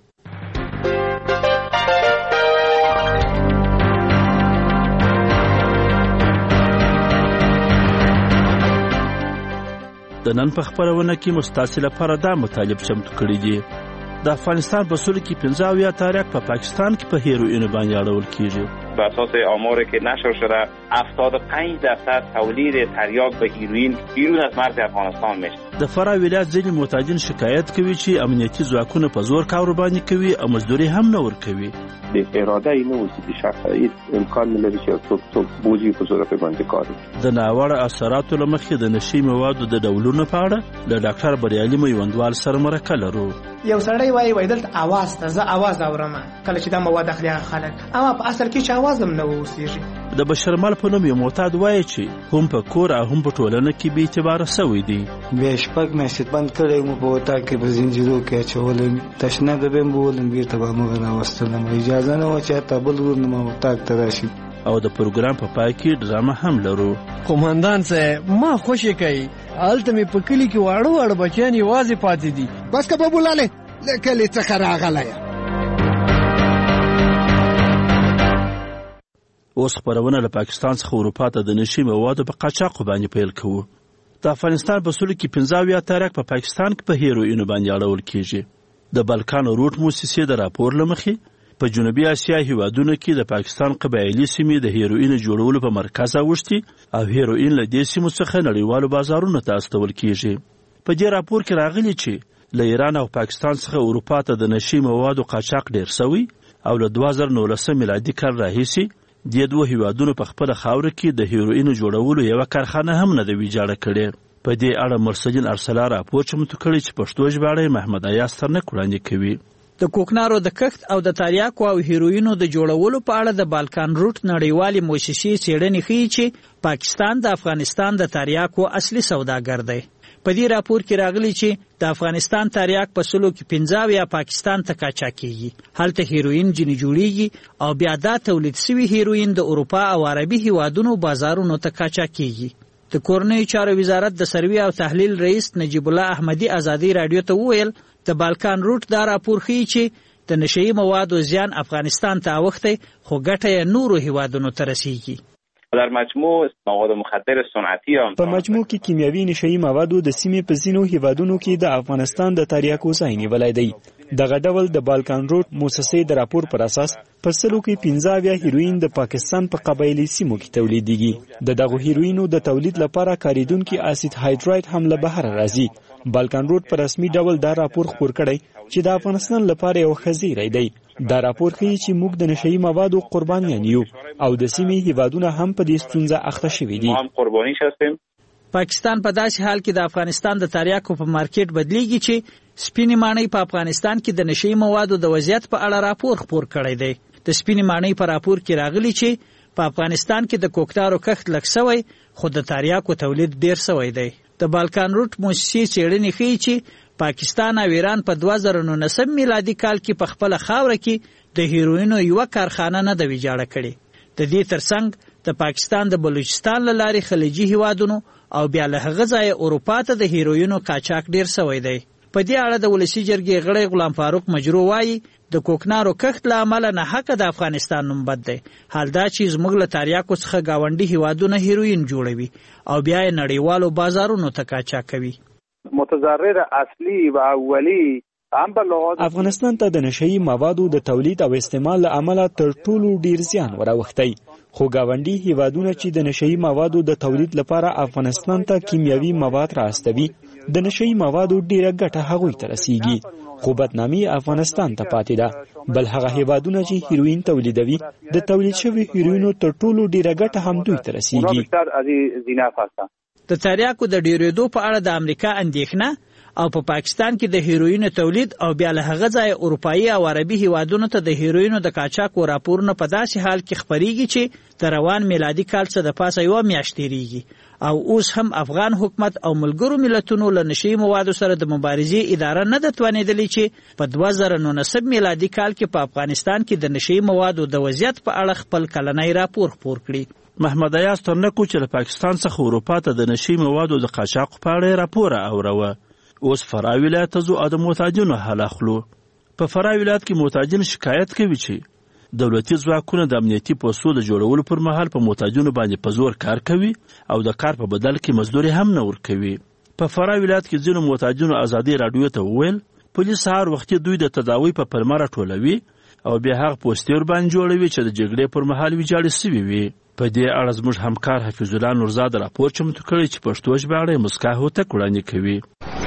د نن په خبرونه کې مستاسل لپاره دا مطالب چمتو کړی دي. د افغانستان په سولې کې 15 تاریخ په پاکستان کې په هیروئین باندې اړول کیږي. بر اساس آماری که نشر شده 75% تولید تریاک به هیروئین بیرون از مرز افغانستان میشه. د فرا ولایت ځینې معتادین شکایت کوي چې امنیتي ځواکونه په زور کار باندې کوي او مزدوري هم نه ورکوي. د اراده اینو چې شخصیت امکان لري چې څوک بوزي په صورت باندې کار وکړي. د ناوړه اثراتو لمخې د نشي موادو د ډولونو په اړه د ډاکټر بریالي میوندوال سره مرکه لرو. یو سړی وایي دلته اواز ته زه اواز اورم کله چې دا مواد اخلي خلک، اما په اصل کې چې اواز هم نه ووسیږي. د بشرمل په نوم یو معتاد وایي چې هم په کور او هم په ټولنه کې بې اعتباره سوی دی. بیا شپږ میاشتې بند کړی مو په وطاق کې په زنجیرو کې اچولم، تشنه د بیم بولم بیرته به مغه راوستلم، اجازه نه وه چې حتی بل ورونه ما وطاق ته راشي. او د پروګرام په پای کې ډرامه هم لرو. قومندان صاحب ما خوشی کوي هلته مې په کلي کې واړه واړه بچیان یوازې پاتې دي. بس که بابولاله له کلي څخه راغلی. اوس خبرونه له پاکستان څخه اروپا ته د نشي موادو په قاچاق باندې پیل کوو. د افغانستان په سولې کې 15 تاریخ په پاکستان کې په هیروئین باندې اړول کیږي. د بالکان روټ موسسې د راپور لمخې په جنوبي اسیا هیوادونو کې د پاکستان قبایلي سیمې د هیروئین جوړولو په مرکز اوښتي او هیروئین له دې سیمو څخه نړیوالو بازارونو ته استول کیږي. په دې راپور کې راغلي چې له ایران او پاکستان څخه اروپا ته د نشي موادو قاچاق ډیر سوی او له 2019 میلادي کال راهیسې د دوه هیوادونو په خپل خاور کې د هیروئین جوړولو یو کارخانه هم نه دی ویجاړه کړې. په دې اړه مرسدین ارسلا راپور چمتو کړی چې پښتو ژباړه محمد ایاز ترنک وړاندې کوي. د کوکنارو د کښت او د تریاکو او هیروینو د جوړولو په اړه د بالکان روټ نړیوالې موسسې څېړنې ښیي چې پاکستان د افغانستان د تریاکو اصلي سوداګر دی. په دې راپور کې راغلی چې د افغانستان تریاک په سلو کې 15 پاکستان ته قاچاق کیږي. هلته هیروین جنې جوړیږي او بیا دا تولید شوی هیروین د اروپا او عربي هیوادونو بازارونو ته قاچاق کیږي. د کورنیو چارو وزارت د سروې او تحلیل رئیس نجیب الله احمدي ازادي رادیو ته وویل د بالکان روټ دا راپور ښیي چې د نشئی موادو زیان افغانستان ته اوښتی خو ګټه یې نورو هیوادونو ته رسیږي. در مجموع مواد مخدر صنعتی په مجموع کې کیمیاوي نشئی موادو د سیمې په ځینو هیوادونو کې د افغانستان د تریاکو ځای نیولی دی. دغه ډول د بالکان روټ موسسې د راپور پر اساس په سلو کې 15 هیروین د پاکستان په قبایلي سیمو کې تولیدېږي. د دغو هیروینو د تولید لپاره کاریدونکي اسید هایدرایډ هم له بهر راځي. بالکان روټ په رسمي ډول دا راپور خپور کړی چې د افغانستان لپاره یو خزیری دی. دا راپور ښیي چې موږ د نشئی موادو قربانیان یو او د سیمې هیوادونه هم په دې ستونزه اخته شوي دي. پاکستان په داسې حال کې د افغانستان د تریاکو په مارکیټ بدلیږي چې سپینې ماڼۍ په افغانستان کې د نشئی موادو د وضعیت په اړه راپور خپور کړی دی. د سپینې ماڼۍ په راپور کې راغلی چې په افغانستان کې د کوکتارو کښت لږ شوی خو د تریاکو تولید ډیر شوی دی. د بالکان روټ موسسې څېړنې ښیي چې پاکستان او ایران په 2019 میلادي کال کې په خپل خاوره کې د هیروینو یو کارخانه نه د ویجاړه کړي. د دې ترڅنګ د پاکستان د بلوچستان له لارې خلیجي هیوادونو او بیا له هغه ځایه اروپا ته د هیروینو قاچاق ډیر شوی دی. په دې اړه د ولسی جرګې غړی غلام فاروق مجرو وایي د کوکنارو کښت له امله نه حق د افغانستان نوم بد دی. حال دا چې زموږ له تریاکو څخه گاونډي هیوادونه هیروین جوړوي او بیا یې نړیوالو بازارونو ته قاچاق کوي. متضرر اصلی و اولی افغانستان ته د نشئی موادو د تولید او استعمال له امله تر ټولو ډیر زیان وراوښتی. خو گاونډي هیوادونه چې د نشئی موادو د تولید لپاره افغانستان ته کیمیاوي مواد راستوي د نشئی موادو ډیره ګټه هغوی ته رسیږي. خو بدنامي افغانستان ته پاتې ده. بل هغه هیوادونه چې هیروین تولیدوي د تولید شوي هیروینو تر ټولو ډیره ګټه هم دوی ته رسیږي. د تریاکو د ډیریدو په اړه د امریکا اندېښنه او په پاکستان کې د هیروین تولید او بیا له هغه ځایه اروپایي او عربي هیوادونو ته د هیروینو د قاچاقو راپورونه په داسې حال کې خپریږي چې د روان میلادي کال څخه د پاسه یو میاشت تیریږي او اوس هم افغان حکومت او ملګرو ملتونو له نشئی موادو سره د مبارزې اداره نه ده توانېدلې چې په 2019 میلادي کال کې په افغانستان کې د نشئی موادو د وضعیت په اړه خپل کلنی راپور خپور کړي. محمد ایاز ترنکو چې له پاکستان څخه اروپا ته د نشئی موادو د قاچاق په اړه راپور اوروه. اوس فراه ولایت ته ځو او د محتاجینو حال اخلو. په فراه ولایت کې محتاجین شکایت کوي چې دولتي ځواکونه د امنیتي پوستو د جوړولو پر مهال په محتاجینو باندې په زور کار کوي او د کار په بدل کې مزدوري هم نه ورکوي. په فراه ولایت کې ځینو محتاجینو ازادي رادیو ته وویل پولیس سهار وختي دوی د تداوی په پلمه راټولوي او بیا هغه پوستې ورباندې جوړوي چې د جګړې پر مهال ویجاړې سوي وي. په دې اړه زموږ همکار حفیظ الله نورزاد راپور چمتو کړی چې پښتو ژباړه مسکا هوتک وړاندې کوي.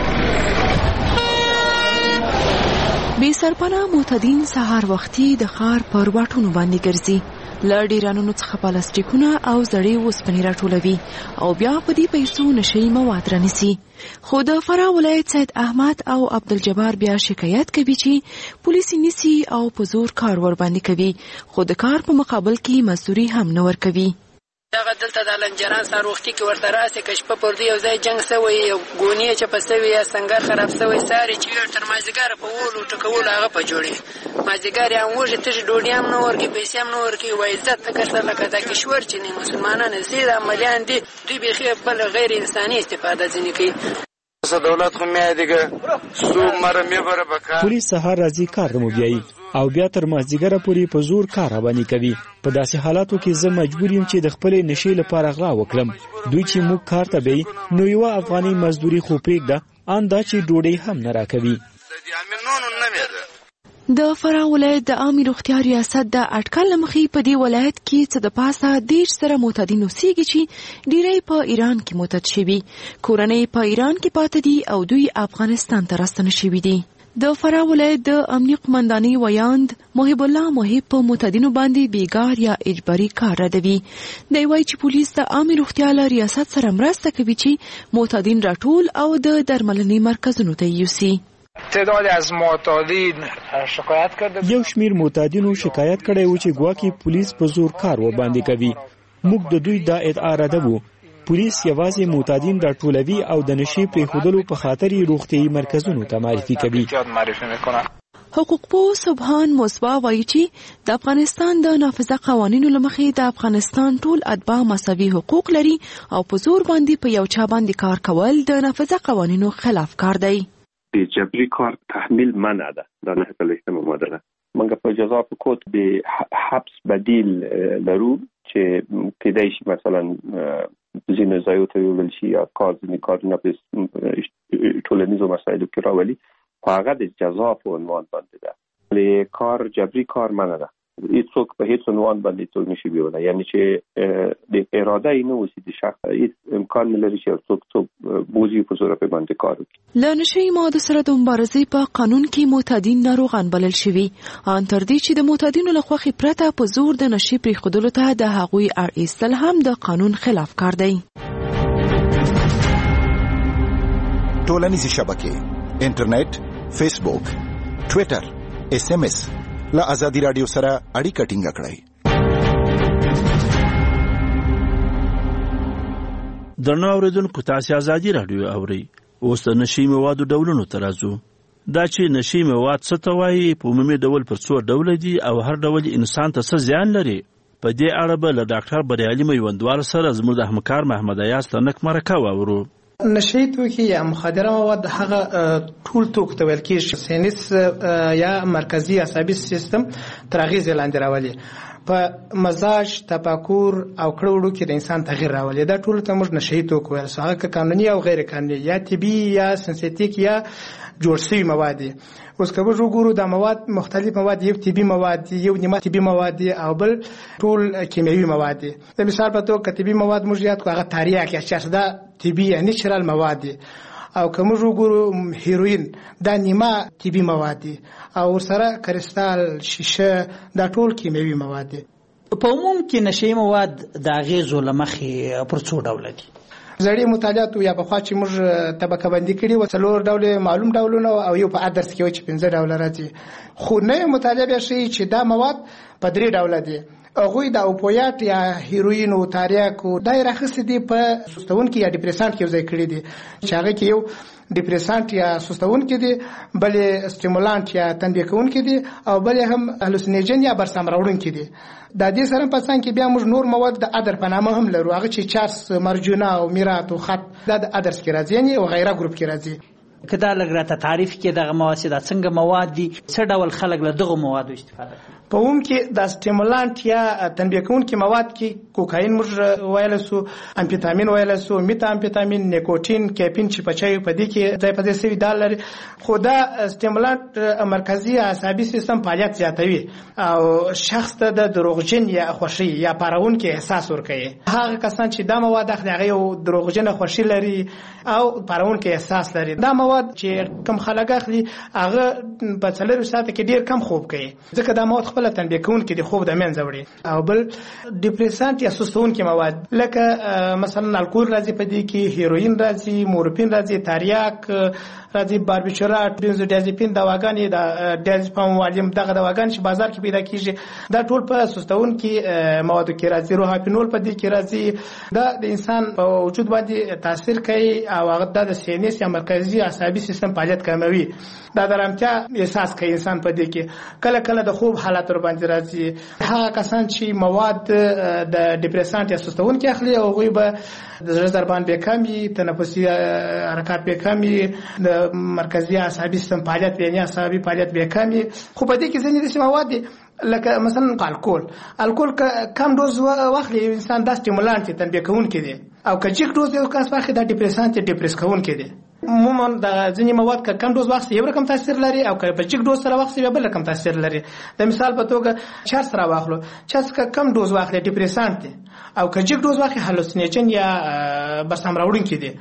بې سرپناه معتادین سهار وختي د ښار پر واټونو باندې ګرځي. له ډیرانونو څخه پلاستیکونه او زړې اوسپنې راټولوي او بیا په دې پیسو نشئی مواد رانیسي. خو د فراه ولایت سید احمد او عبدالجبار بیا شکایت کوي چې پولیس نیسي او په زور کار ور باندې کوي خو د کار په مقابل کې مزدوري هم نه ورکوي. دغه دلته د لنجران سهار وختي کې ورته راسي کشپه پر دې یو ځای جنګ سوی یو ګونې چپه سوی یا سنګر خراب سوی ساري چې تر مازدیګره په ولو ټکولو هغه په جوړي مازدیګر یې هم وږي تش ډوډۍ هم نه ورکوي پیسې هم نه ورکوي وایي عزت ته کښته لکه دا کشور چې نه مسلمانان زیر عملیان دي دوی بیخي بل غیر انساني استفاده ځینې کوي. دولت خو مې دیګه سو مرمه بره بکا پولیس سهار راځي کار مو بیاي او بیا تر مازدیګره پورې په زور کار باندې کوي. په داسې حالاتو کې زه مجبور یم چې د خپل نشي لپاره غلا وکړم. دوی چې موږ کار ته بي نو یو افغاني مزدوري خو پرېږده ان دا چې ډوډۍ هم نه راکوي. د فراه ولایت د عامه روغتیا ریاست د اټکل مخې په دې ولایت کې څه د پاسه ډیر سره معتادین اوسېږي چې ډیری په ایران کې معتاد شوي. کورنۍ په ایران کې پاتې دي او دوی افغانستان ته راستنه شوي دي. د فراه ولایت د امنیه قمندانۍ ویاند محب الله محب په معتادینو باندې بیګار یا اجباري کار ردوي. دی وایي چې پولیس د عامه روغتیا له ریاست سره مرسته کوي چې معتادین راټول او د درملنې مرکزونو ته یوسي. تعدادی از معتادین شکایت کرده. یو شمیر معتادینو شکایت کړی و چې ګواکې پولیس په زور کار و باندې کوي. موږ د دوی دا ادعا ردوو. پولیس یوازې معتادین راټولوي او د نشي پرېښودلو په خاطر یې روغتیايي مرکزونو ته معرفي کوي. حقوقپوه سبحان موسوا وایي چې د افغانستان د نافذه قوانینو له مخې د افغانستان ټول اتباع مساوي حقوق لري او په زور باندې په یو چا باندې کار کول د نافذه قوانینو خلاف کار دی. د جبري کار تحمیل منع ده. دا 9 ماده ده. موږ په جزا په کود د حبس بدیل لرو چې کېدای شي مثلا ځینې ځایو ته ویل شي یا کارونه په ټولنیزو مسایلو کې راولي. هغه د جزا په عنوان باندې ده. کار جبري کار منع ده. هیڅوک په هیڅ عنوان باندې څوک نشي بیولای. یعنی چې د اراده یې نه وسی د شخص هیڅ امکان نه لري چې څوک بوزي په زور په باندې کار وکړي. له نشي ماده سره د مبارزې په قانون کې معتادین ناروغان بلل شوي. ان تر دې چې د معتادینو له خوښې پرته په زور د نشي پرېښودلو ته د هغوی اړ ایستل هم د قانون خلاف کار دی. ټولنیزې شبکې انټرنیټ، فیسبوک، ټویټر، SMS له ازادي رادیو سره اړیکه ټینګه کړئ. درنو اوریدونکو تاسو ازادي رادیو اورئ. اوس د نشي موادو ډولونو ته راځو. دا چې نشي مواد څه ته وایي، په عمومي ډول پر څو ډوله دي او هر ډول انسان ته څه زیان لري. په دې اړه به له ډاکټر بریالي میوندوال سره زموږ د همکار محمد ایاز تنک مرکه واورو. نشي توکي یا مخدره مواد هغه ټول توک ته ویل کېږي. سینس یا مرکزی عصبي سیستم تر اغېز لاندې راولي. په مزاج، تفکر او کړوړو کې د انسان تغییر راولي. دا ټول ته موږ نشي توک ویل. هغه قانوني او غیر قانوني یا طبي یا سنتیک یا جوړ شوي مواد. اوس که موږ وګورو دا مواد مختلف مواد، یو طبي مواد، یو نیمه طبي مواد او بل ټول کیمیاوي مواد. د مثال په توګه طبي مواد موږ یاد کو هغه تریاک یا چې دا طبي یا نیچرال مواد او که موږ وګورو هیروین دا نیمه طبي مواد او سره کریستال، شیشه دا ټول کیمیاوي مواد. په عموم کې نشي مواد د اغیزو لمخې پر څو ډول دي. زړې مطالعاتو یا په خوا چې موږ طبقه بندي کړي و 4 ډول معلوم ډولونه او یو په ادرس کې و چې 15 ډول راځي. خو نه مطالعه به شي چې دا مواد په 3 ډول دي. هغوی د اوپیات یا هیروین او تریاک او دایره خاصه دي په سستون کې یا ډیپریسانت کې ځای کړی دي چې هغه کې یو ډیپریسانت یا سستون کې دي، بل سټیمولانت یا تنبیه کوونکی دي او بل هم هلوسینیجن یا برسام راوړونکی دي. د دې سره په څنګ کې بیا موږ نور مواد د ادر په نامه هم لرو. هغه چې چارس، مرجونا او میرات او خط د ادرس کې راځي او غیره ګروپ کې راځي. کدا لګراته تعریف کې دغه مواد د څنګه مواد دي، څه ډول خلک له دغه موادو استفاده کوي؟ په عموم کې د سټیمولانت یا تنبیه کوونکي مواد کې کوکاین موږ ویلی سو، امفیتامین ویلی سو، میتا امفیتامین، نیکوتین، کیفین چې په چایو په دې کې ځای په ځای سوي دا لري. خو دا سټیمولانت مرکزي عصبي سیستم فعالیت زیاتوي او شخص ته د دروغجن یا خوښي یا پارونکي احساس ورکوي. هغه کسان چې دا مواد اخلي هغه یو دروغجن خوښي لري او پارونکي احساس لري. دا مواد چې کم خلک اخلي هغه په 4 ساعت کې ډیر کم خوب کوي، ځکه دا مواد خپل تنبیه کوونکي د خوب د منځه وړي. او بل ډیپریسانت یا سستونکي مواد لکه مثلا الکول راځي په دې کې، هیروین راځي، مورفین راځي، تریاک راځي، باربیچرات، بنزودیازپین دواګانې، د ډیازپام والیم دغه دواګانې چې بازار کې پیدا کیږي دا ټول په سستونکي موادو کې راځي. روحاپینول په دې کې راځي. دا د انسان په وجود باندې تاثیر کوي او هغه د سینس یا مرکزي عصبي سیستم فعالیت کموي. دا د آرامتیا احساس کوي انسان په دې کې. کله کله د خوب حالت ور باندې راځي. هغه کسان چې مواد د ډیپریسانت یا سستونکي اخلي او هغوی به د زړه ضربان به کمي، تنفسي حرکات به کمي، د مرکزي عصبي سیستم فعالیت یعنی عصبي فعالیت به کمي. خو په دې کې ځینې داسې مواد دي لکه مثلا الکول کم دوز واخلي انسان دا سټیمولانت تنبیه کوونکی دی او که جګ دوز یو کس واخلي دا ډیپریسانت ډیپریس کوونکی دی. عموما د ځینې مواد که کم دوز واخلي یو رقم تاثیر لري او که په جګ دوز سره واخلي بل رقم تاثیر لري. د مثال په توګه چرس سره واخلو، چرس که کم دوز واخلي ډیپریسانت دی او که جګ دوز واخلي هلوسینیجن یا برسام راوړونکی دی.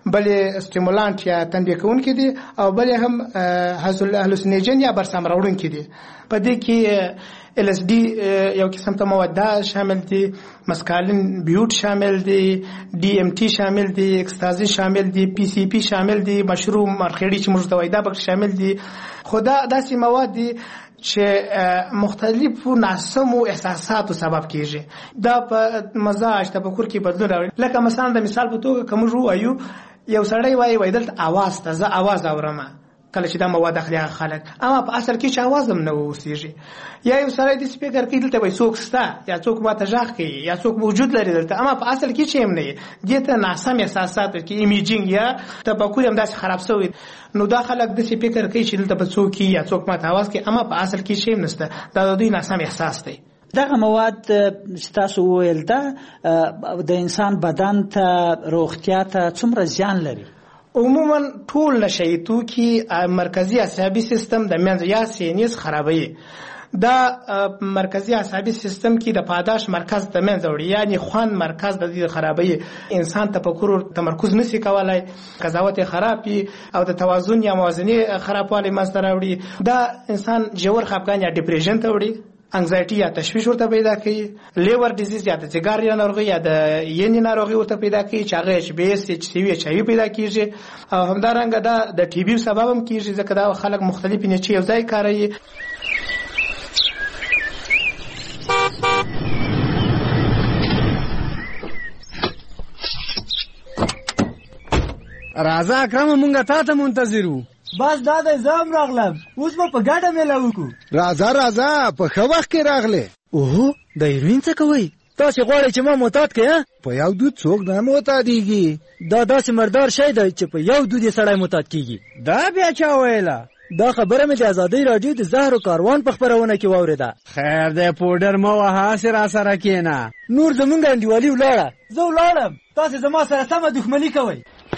بلې سټیمولانت یا تنبیه کوونکي دي او بلې هم هلوسینیجن یا برسام راوړونکي دي. په دې کې LSD یو قسم ته مواد شامل دي، مسکالین بیوت شامل دي، DMT شامل دي، اکستازي شامل دي، PCP شامل دي، مشروب مرخیړي چې موږ دوایدا بک شامل دي. خدا داسې مواد دي چې مختلفو ناسمو احساساتو سبب کیږي. دا په مزاج تفکر کې بدلون راوړي. لکه مثلا د مثال په توګه کوم وایو یو سړی وایي دلته आवाज ته زه आवाज اورم کله چې دا مواد اخلي خلک، اما په اصل کې چې आवाज هم نه اوسېږي. یا یو سړی د سپیکر کې دلته وایي څوک ستا یا څوک ماته ژغ کوي یا څوک موجود لري دلته، اما په اصل کې چې هم نه دي ته ناسم احساسات کې ایمیجینګ یا تفکر هم داسې خراب شوی. نو دا خلک د سپیکر کې چې دلته په څوک یا څوک ماته आवाज کوي، اما په اصل کې چې هم نشته. دا د دوی ناسم احساس دی. دغه مواد چې تاسو وویل دا د انسان بدن ته روغتیا ته څومره زیان لري؟ عموما ټول نشئی توکي مرکزی عصبي سیستم د منځ یا سینیز خرابوي. دا مرکزی عصبي سیستم کې د پاداش مرکز د منځ وړي، یعنی خوان مرکز د دې خرابوي. انسان تفکر تمرکز نشي کولای، قضاوت خرابي او د توازن یا موازنه خرابوالی منځ راوړي. دا انسان جوړ خپګان یا ډیپریشن ته وړي، انگزایټي یا تشویش ورته پیدا کوي، لیور ډیزیز یا د ځګر ناروغي یا د ینې ناروغي ورته پیدا کوي چې هغه HBS HIV پیدا کیږي. او همدارنګه دا د TB سبب هم کیږي ځکه دا خلک مختلفې نچې یو ځای کاروي. راځه اکرم مونږه تا ته منتظرو. بس دا د زام راغلم، اوس به په ګډه میله وکړو. راځه په ښه وخت کې راغلې. اوهو د هیروین څه کوئ؟ تاسې غواړئ چې ما معتاد کړئ؟ په یو دود څوک نه معتادېږي. دا داسې مردار شی دی چې په یو دود یې سړی معتاد کېږي. دا بیا چا ویله؟ دا خبره مې د ازادۍ راډیو د زهرو کاروان په خپرونه کې واورېده. خیر دی پوډر مه وهه، هسې راسره کښېنه. نور زمونږ انډیوالي ولاړه، زه ولاړم، تاسې زما سره سمه دښمني کوئ.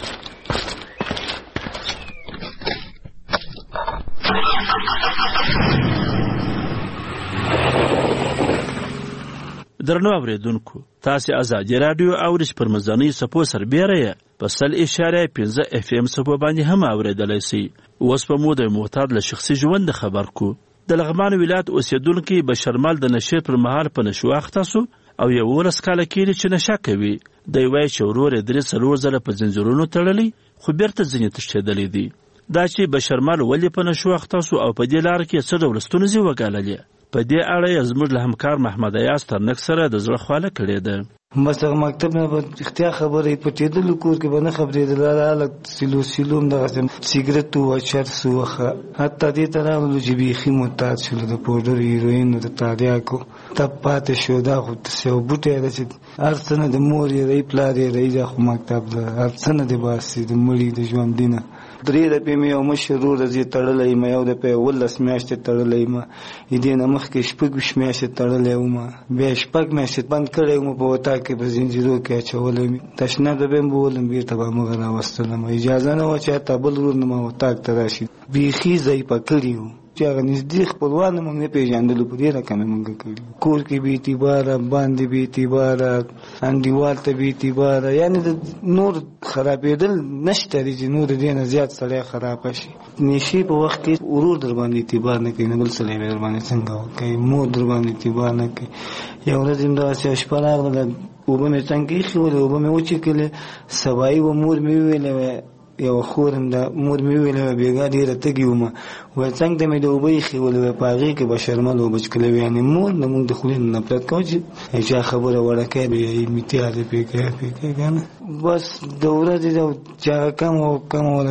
درنو اوریدونکو، تاسې ازادي راډیو اورئ پر مزنۍ سپو سربیره په 100.5 FM سپو باندې هم اوریدلی سئ. اوس به مو د معتاد له شخصي ژوند خبر کو. د لغمان ولایت اوسیدونکي بشرمل د نشې پر مهال په نشو اخته سو او 11 کاله کېږي چې نشه کوي. دی وایي چې ورور یې 3 ځله په زنځیرونو تړلی خو بیرته ځینې تښتېدلی دی. دا چې بشرمل ولې په نشو اخته سو او په دې لاره کې څه ډول ستونزې وګاللې، په دې اړه یې زموږ له همکار محمد ایاز ترنک سره د زړه خواله کړې ده. بس هغه مکتب نه به اختیار خبرې پټېدلو، کور کې به نه خبرېدل، هلک سیلو هم دغسې سیګرټ و چرس وخه، حتی دې ته راغلو چې بیخي معتاد شولو د پوډر هیروینو د تریاکو. تب پاتې شو. دا خو داسې یو بوټی ده چې هر څه نه د مور یې رهي پلار یې رهي، دا خو مکتب ده، هر څه نه دی باسي د مړي د ژوندي نه. 3 دفعې مې یو مشر ورور یې تړلی یم، یو دفعه 11 میاشتې تړلی یم، دې نه مخکې 6 میاشتې تړلی وم، بیا 6 میاشتې بند کړی وم په وطاق کې په زنجیرو کې اچولی مې، تشناب ته به یې بولم، بېرته به مغه راوستلم. اجازه نه وه چې حتی بل ورور نه ما وطاق ته راشي. بیخي ضعیفه کړي وو چې هغه نږدې خپلوان هم نه پېژندلو، په دې رقم یې مونږ کړي. کور کې بې اعتباره، باندې بې اعتباره، انډیوال ته بې اعتباره، یعنې د نور خرابېدل نشته دی چې نور دې نه زیات سړی خرابه شي. نشې په وخت کې ورور در باندې اعتبار نه کوي، نه بل سړی به در باندې څنګه وکوي، مور در باندې اعتبار نه کوي. یو ورځ هم داسې شپه راغله، اوبه مې څنګه ایښولې، اوبه مې وچکلې، سبایي و مور مې وویلې وی یو خور هم ده، مور مې وویلې وی بېګا ډېره تږې ومه، وی څنګ ته مې د اوبه ایښولې وی په هغې کې به شرمل اوبه څکلې وی. یعنې مور د مونږ د خولې نه نفرت کوه چې چا خبره وړکۍ به یې میتیاله پېکې که نه. بس د ورځې چې هغه کم وله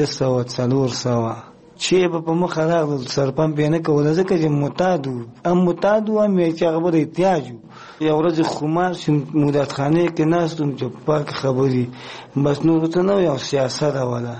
500-400 چې به په مخه راغلل، سرپمپ یې نه کوله ځکه چې معتاد وو، هم معتاد وو هم چې هغه به احتیاج وو. یو ورځ خمار شوم، مودتخانې کې ناست وم چې پاک خبرې، بس نور ته نه یو سیاست اوله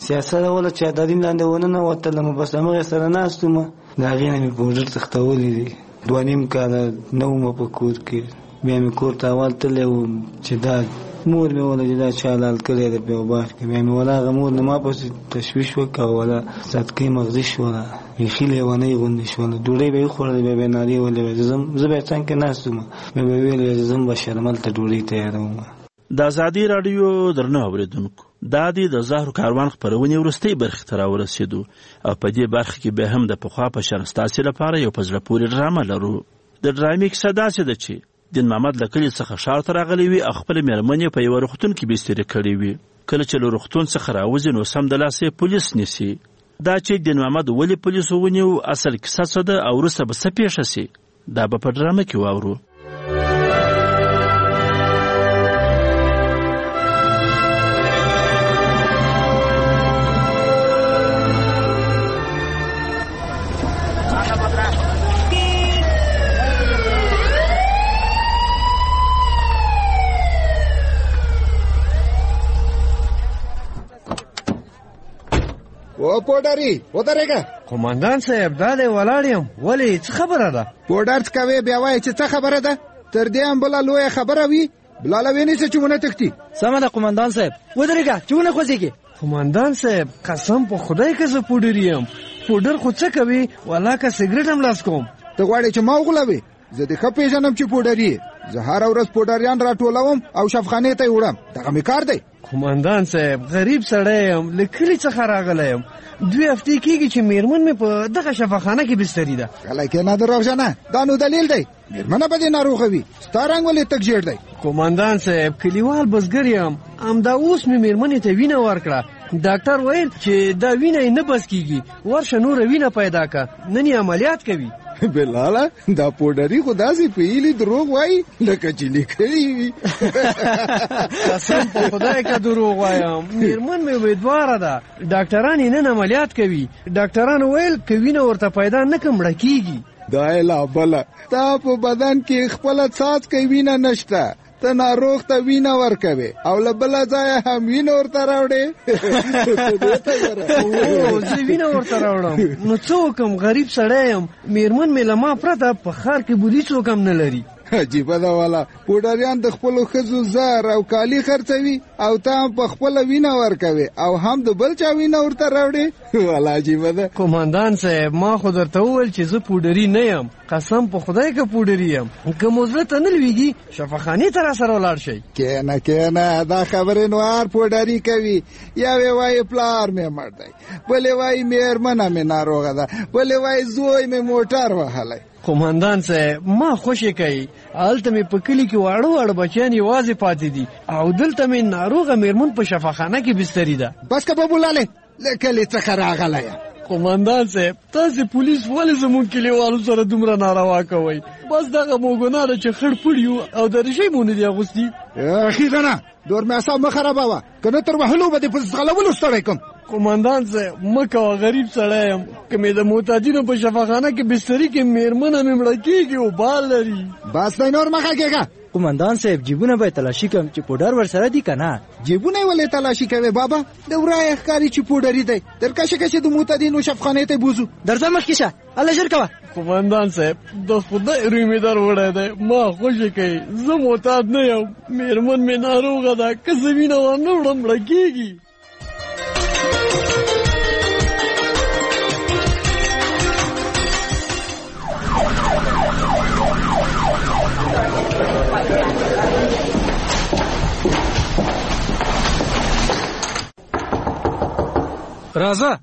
چې عدالین لاندې وننوتلم، بس همغې سره ناست وم، د هغې نه مې پوډر تښتولی دی. 2.5 کاله نه وم په کور کې، بیا مې کور ته اول تللی وم چې دا مور مې وله چې دا چا حلال کړی دی په یو باغ کې، بیا مې وله هغه مور نه ما پسې تشویش وکړه، وله صدقې مغزي شوله، بیخي لیونۍ غوندې شوله. ډوډۍ به یې وخوړله، بیا به یې نارې ویلې وی زه به یې څنګ کې ناست وم، بیا به یې ویلې وی زه هم به شرمل ته ډوډۍ تیاروم. د ازادي راډیو درنو اورېدونکو، دا د زهرو کاروان خپرونې وروستۍ برخې ته راورسېدو او په دې برخه کې بیا هم د پخوا په شان ستاسې لپاره یو په زړه پورې ډرامه لرو. د ډرامې کیسه داسې ده چې دین محمد له کلي څخه ښار ته راغلی وي او خپلې مېرمنې په یوه روغتون کې بسترې کړې وي. کله چې له روغتون څخه راوځي نو سمدلاسه یې پولیس نیسي. دا چې دین محمد ولې پولیسو ونیو، اصل کیسه څه ده او وروسته به څه پیښه سي، دا به په ډرامه کې واورو. او پوډری ودرېګه. قومندان صاحب دا دی ولاړ یم. ولې څه خبره ده؟ پوډر څه کوې بیا وایې چې څه خبره ده؟ تر دې هم بله لویه خبره وي بلاله ونیسه چې ونه تښتي. سمه ده قومندان صاحب، ودرېږه چې ونه خوځېږي. قومندان صاحب قسم په خدای که زه پوډر یم. پوډر خو څه کوي والله که سګرټ هم لاس کوم. ته غواړې چې ما وغولوې؟ زه دې ښه پېژنم چې پوډر یې. زه هره ورځ پوډریان راټولوم او شفخانې ته یې وړم. دغه مې کار دی. قومندان صاحب غریب سړی یم، له کلي څخه راغلی یم. 2 هفتې کېږي چې مېرمن مې په دغه شفاخانه کې بستري ده. غلی کېنه دروغجنه، دا نو دلیل دی. مېرمنه به دې ناروغه وي، ستا رنګ ولې تک ژېړ دی؟ قومندان صاحب کلیوال بزګر یم، همدا اوس مې مېرمنې ته وینه ورکړه. ډاکټر ویل چې دا وینه یې نه بس کېږي، ورشه نوره وینه پیدا که، نن یې عملیات کوي. بلاله دا پوډري خو داسې پیلي دروغ وایي لکه چې لیکلي وي. قسم په خدای که دروغ وایم، مېرمن مې امیدواره ده. ډاکټران یې نن عملیات کوي. ډاکټرانو ویل که وینه ورته پیدا نه کړم مړه کېږي. دا یې لا بله، تا په بدن کې خپله څاڅکی وینه نشته، ته ناروغ ته وینه ورکوې او له بله ځایه هم وینه ورته راوړې. زه وینه ورته راوړم نو څه وکړم؟ غریب سړی یم، مېرمن مې له ما پرته په ښار کې بودي څوک هم نه لري. عجیبه ده والا، پوډریان د خپلو ښځو زر او کالي خرڅوي او ته هم په خپله وینه ورکوې او هم د بل چا وینه ورته راوړې. والا عجیبه ده. قومندان صاحب ما خو درته وویل چې زه پوډري نه یم. قسم په خدای که پوډري یم. که مو زړه ته نه لوېږي شفاخانې ته راسره ولاړ شئ. کېنه کېنه، دا خبرې نو هر پوډري کوي. یوې وایي پلار مې مړ دی، بلې وایي مېرمنه مې ناروغه ده، بلې وایي زوی مې موټر وهلی. قومندان صاحب ما خوشې کوي، هلته مې په کلي کې واړه واړه بچیان یوازې پاتې دي او دلته مې ناروغه مېرمن په شفاخانه کې بستري ده. بس که ببولالې له کلي څخه راغلی یم. قومندان صاحب تاسې پولیس ولې زموږ کلیوالو سره دومره ناروا کوئ؟ بس دغه مو ګناه ده چې خړ پړ یو او د رژۍ مو نه دي اغوستي. ښېګڼه دور مې اعصاب مه خرابوه، که نه تر وهلو به دې په ځغلولو ستړی کړم. قومندان صاحب مه کوه، غریب سړی یم. که مې د محتاجینو په شفاخانه کې بستري کې مېرمنه مې مړه کېږي او بال لري. بس دی نور مه غږېږه. قومندان صاحب جیبونه به تلاشي کړم چې پوډر ورسره دي که نه؟ جیبونه یې ولې تلاشي کوې بابا؟ د ورایه ښکاري چې پوډري دی. در کشه کشه د معتادینو شفخانې ته بوځو. درځه مخکې شه، هله ژر کوه. قومندان صاحب د خدای روی مې در وړی دی، ما خوشې کوي. زه معتاد نه یم، مېرمن مې ناروغه ده، که زه وینه ورنه وړم مړه کېږي. راځه.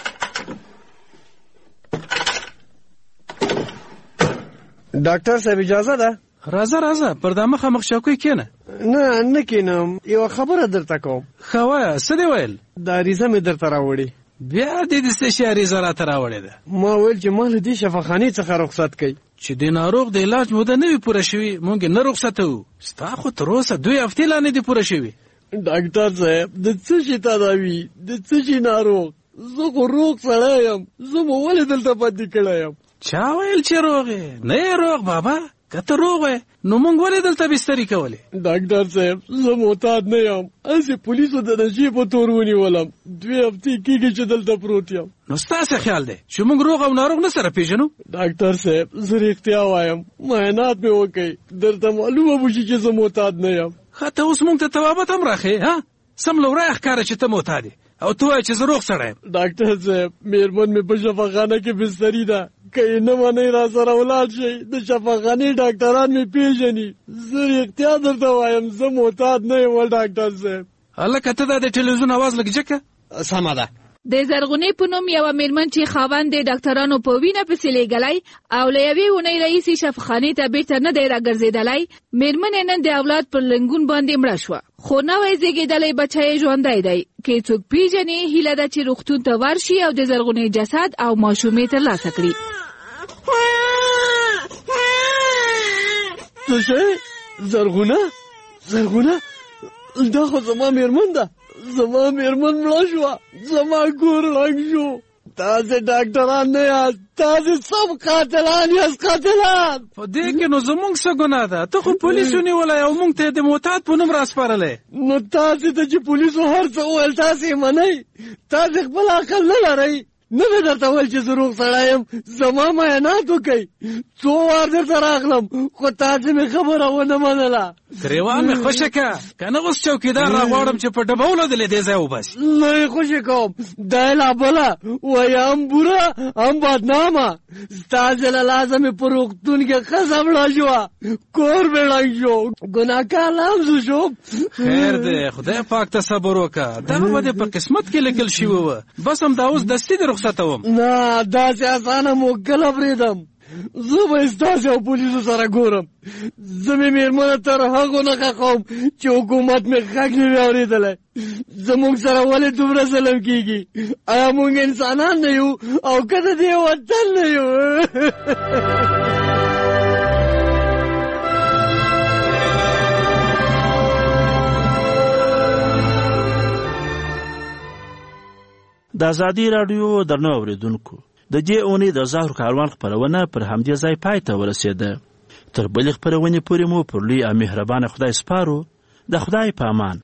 ډاکټر صاحب اجازه ده؟ راځه پر دا مخه مخ چوکۍ کېنه. نه کېنم، یوه خبره درته کوم. ښه وایه، څه دې ویل؟ دا عریضه مې درته راوړې. بیا دې د څه شي عریضه راته راوړې ده؟ ما ویل چې ما له دې شفاخانې څخه رخصت کوي. چې د ناروغ د علاج موده نه وي پوره شوې موږ نه رخصتوو. ستا خو تر اوسه 2 هفتې لا نه دي پوره شوې. ډاکټر صاحب د څه شي تداوي، د څه شي ناروغ؟ زه خو روغ سړی یم، زه مو ولې دلته پاتې کړی یم؟ چا ویل چې روغ یې؟ نه یې روغ بابا، که ته روغ وې نو موږ ولې دلته بستري کولې؟ ډاکټر صاحب زه معتاد نه یم، هسې پولیسو د نشې په تور ونیولم. 2 هفتې کېږي چې دلته پروت یم. نو ستاسې خیال دی چې موږ روغ او ناروغ نه سره پېژنو؟ ډاکټر صاحب زه رښتیا وایم، معاینات مې وکړئ، درته معلومه به شي چې زه معتاد نه یم. ښه ته اوس موږ ته توابت هم راښیې ها؟ سم له ورایه ښکاره چې ته معتاد یې او ته وایې چې زه روغ سړی یم. ډاکټر صاحب مېرمن مې په شفاخانه کې بستري ده، که یې نه منئ را سره ولاړ شئ. د شفاخانې ډاکټران مې پېژني. زه رښتیا درته وایم زه معتاد نه یم ډاکټر صاحب. هلکه ته دا د ټلویزیون اواز لږ جګه. سمه ده. د زرغونې په نوم یوه میرمن چې خاوند د ډاکټرانو په وینه پسې لیږلی او له یوې اونۍ راهیسې شفاخانې ته بیرته نه دی راګرځېدلی، میرمنې نن د اولاد پر لنګون باندې مړه شوه، خو نوی زېږېدلی بچی یې ژوندی دی. که څوک پیژني هیله ده چې روغتون ته ورشي او د زرغونې جسد او ماشومې ترلاسه کړي. څه شی؟ زرغونه دا خو زما میرمن ده. زما میرمن مړه شوه، زما کور ړنګ شو. تاسې ډاکټران نه یاست، تاسې سب قاتلان یاست، قاتلان. په دې کې نو زمونږ څه ګناه ده؟ ته خو پولیسو نیولی او موږ ته یې د معتاد په نوم راسپارلی. نو تاسې ته چې پولیسو هر څه وویل تاسې یې منئ؟ تاسې خپل عقل نه لرئ؟ نه مې درته ویل چې زه روغ سړی یم، زما معاینات وکئ. څو وار درته راغلم خو تاسې مې خبره ونه منله. ګریوان مې خوشه که نه اوس چوکیدار راغواړم چې په ډبولو د له دې ځای وباسي. نه یې خوشې کوم، دا یې لا بله وایي هم بوره هم بدنامه. ستاسې له لاسه مې په روغتون کې ښځه مړه شوه، کور مې ړنګ شو، ګناهکار لمزو شوم. خیر دی، خدای پاک ته صبر وکړه. دغه به دې په قسمت کې لیکل شوي وه، بس همدا اوس دستي دې رخصتوم. نه داسې اسانه موکل اورېدم. زه به یې ستاسې او پولیسو سره ګورم. زه مې میرمنه تر هغو نه ښخوم چې حکومت مې غږ نه وي اورېدلی. زموږ سره ولې دومره ظلم کېږي؟ آیا موږ انسانان نه یو او که د دې وطن نه یو؟ د ازادي راډیو درنو اوریدونکو، د دې اونۍ د زهر کاروان خپرونه پر همدې ځای پای ته ورسېده. تر بلې خپرونې پورې مو پر لوی او مهربانه خدای سپارو. د خدای په امان.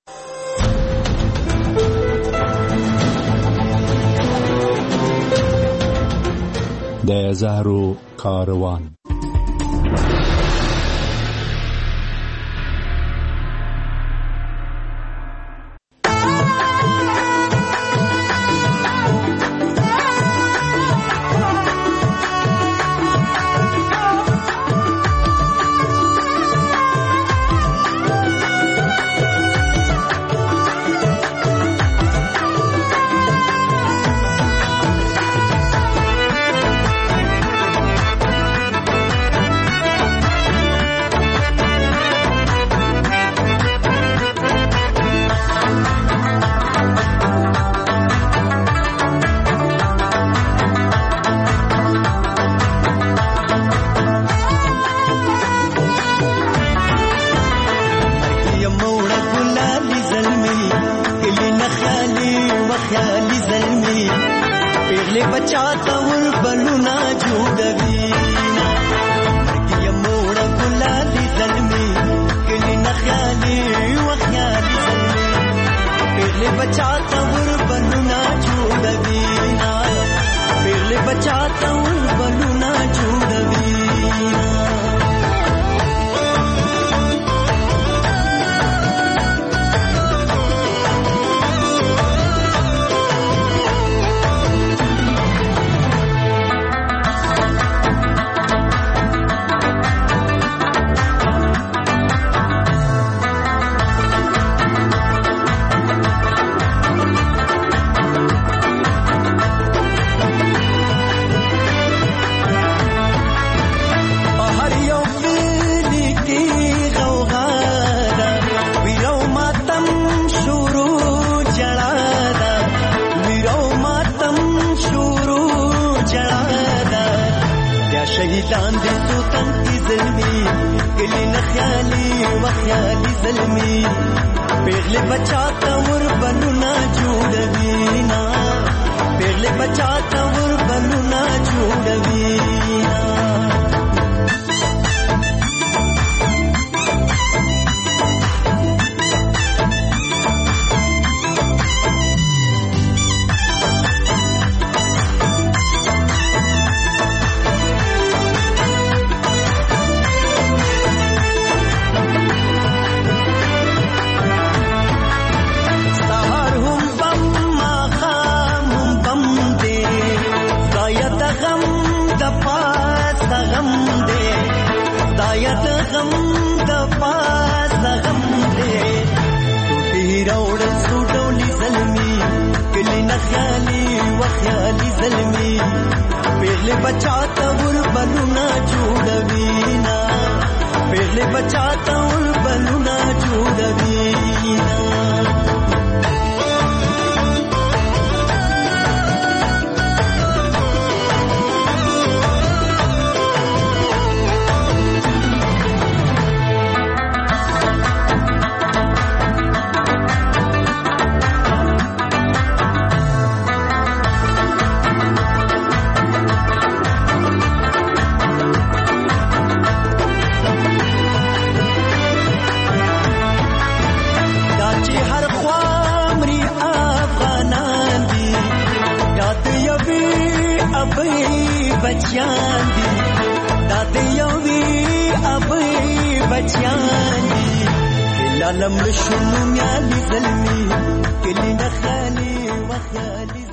د زهرو کاروان. شهیدان دې سوتن کی زلمی کلی نخیالی وخیالی زلمی پیغله بچا تور بنو نا جوړوینا پیغله بچا تور بنو نا جوړوینا غم د پاس غم دې ټوټي راوړل خیالي وخیالي زلمي پیغله بچا ته ور بلونا جوړوینا پیغله بچا ته ور بلونا جوړوینا बच्चियां दी दादे योवी अबे बच्चियां दी लालम शुनु म्याली ज़ल्मी किली नखाली वखाली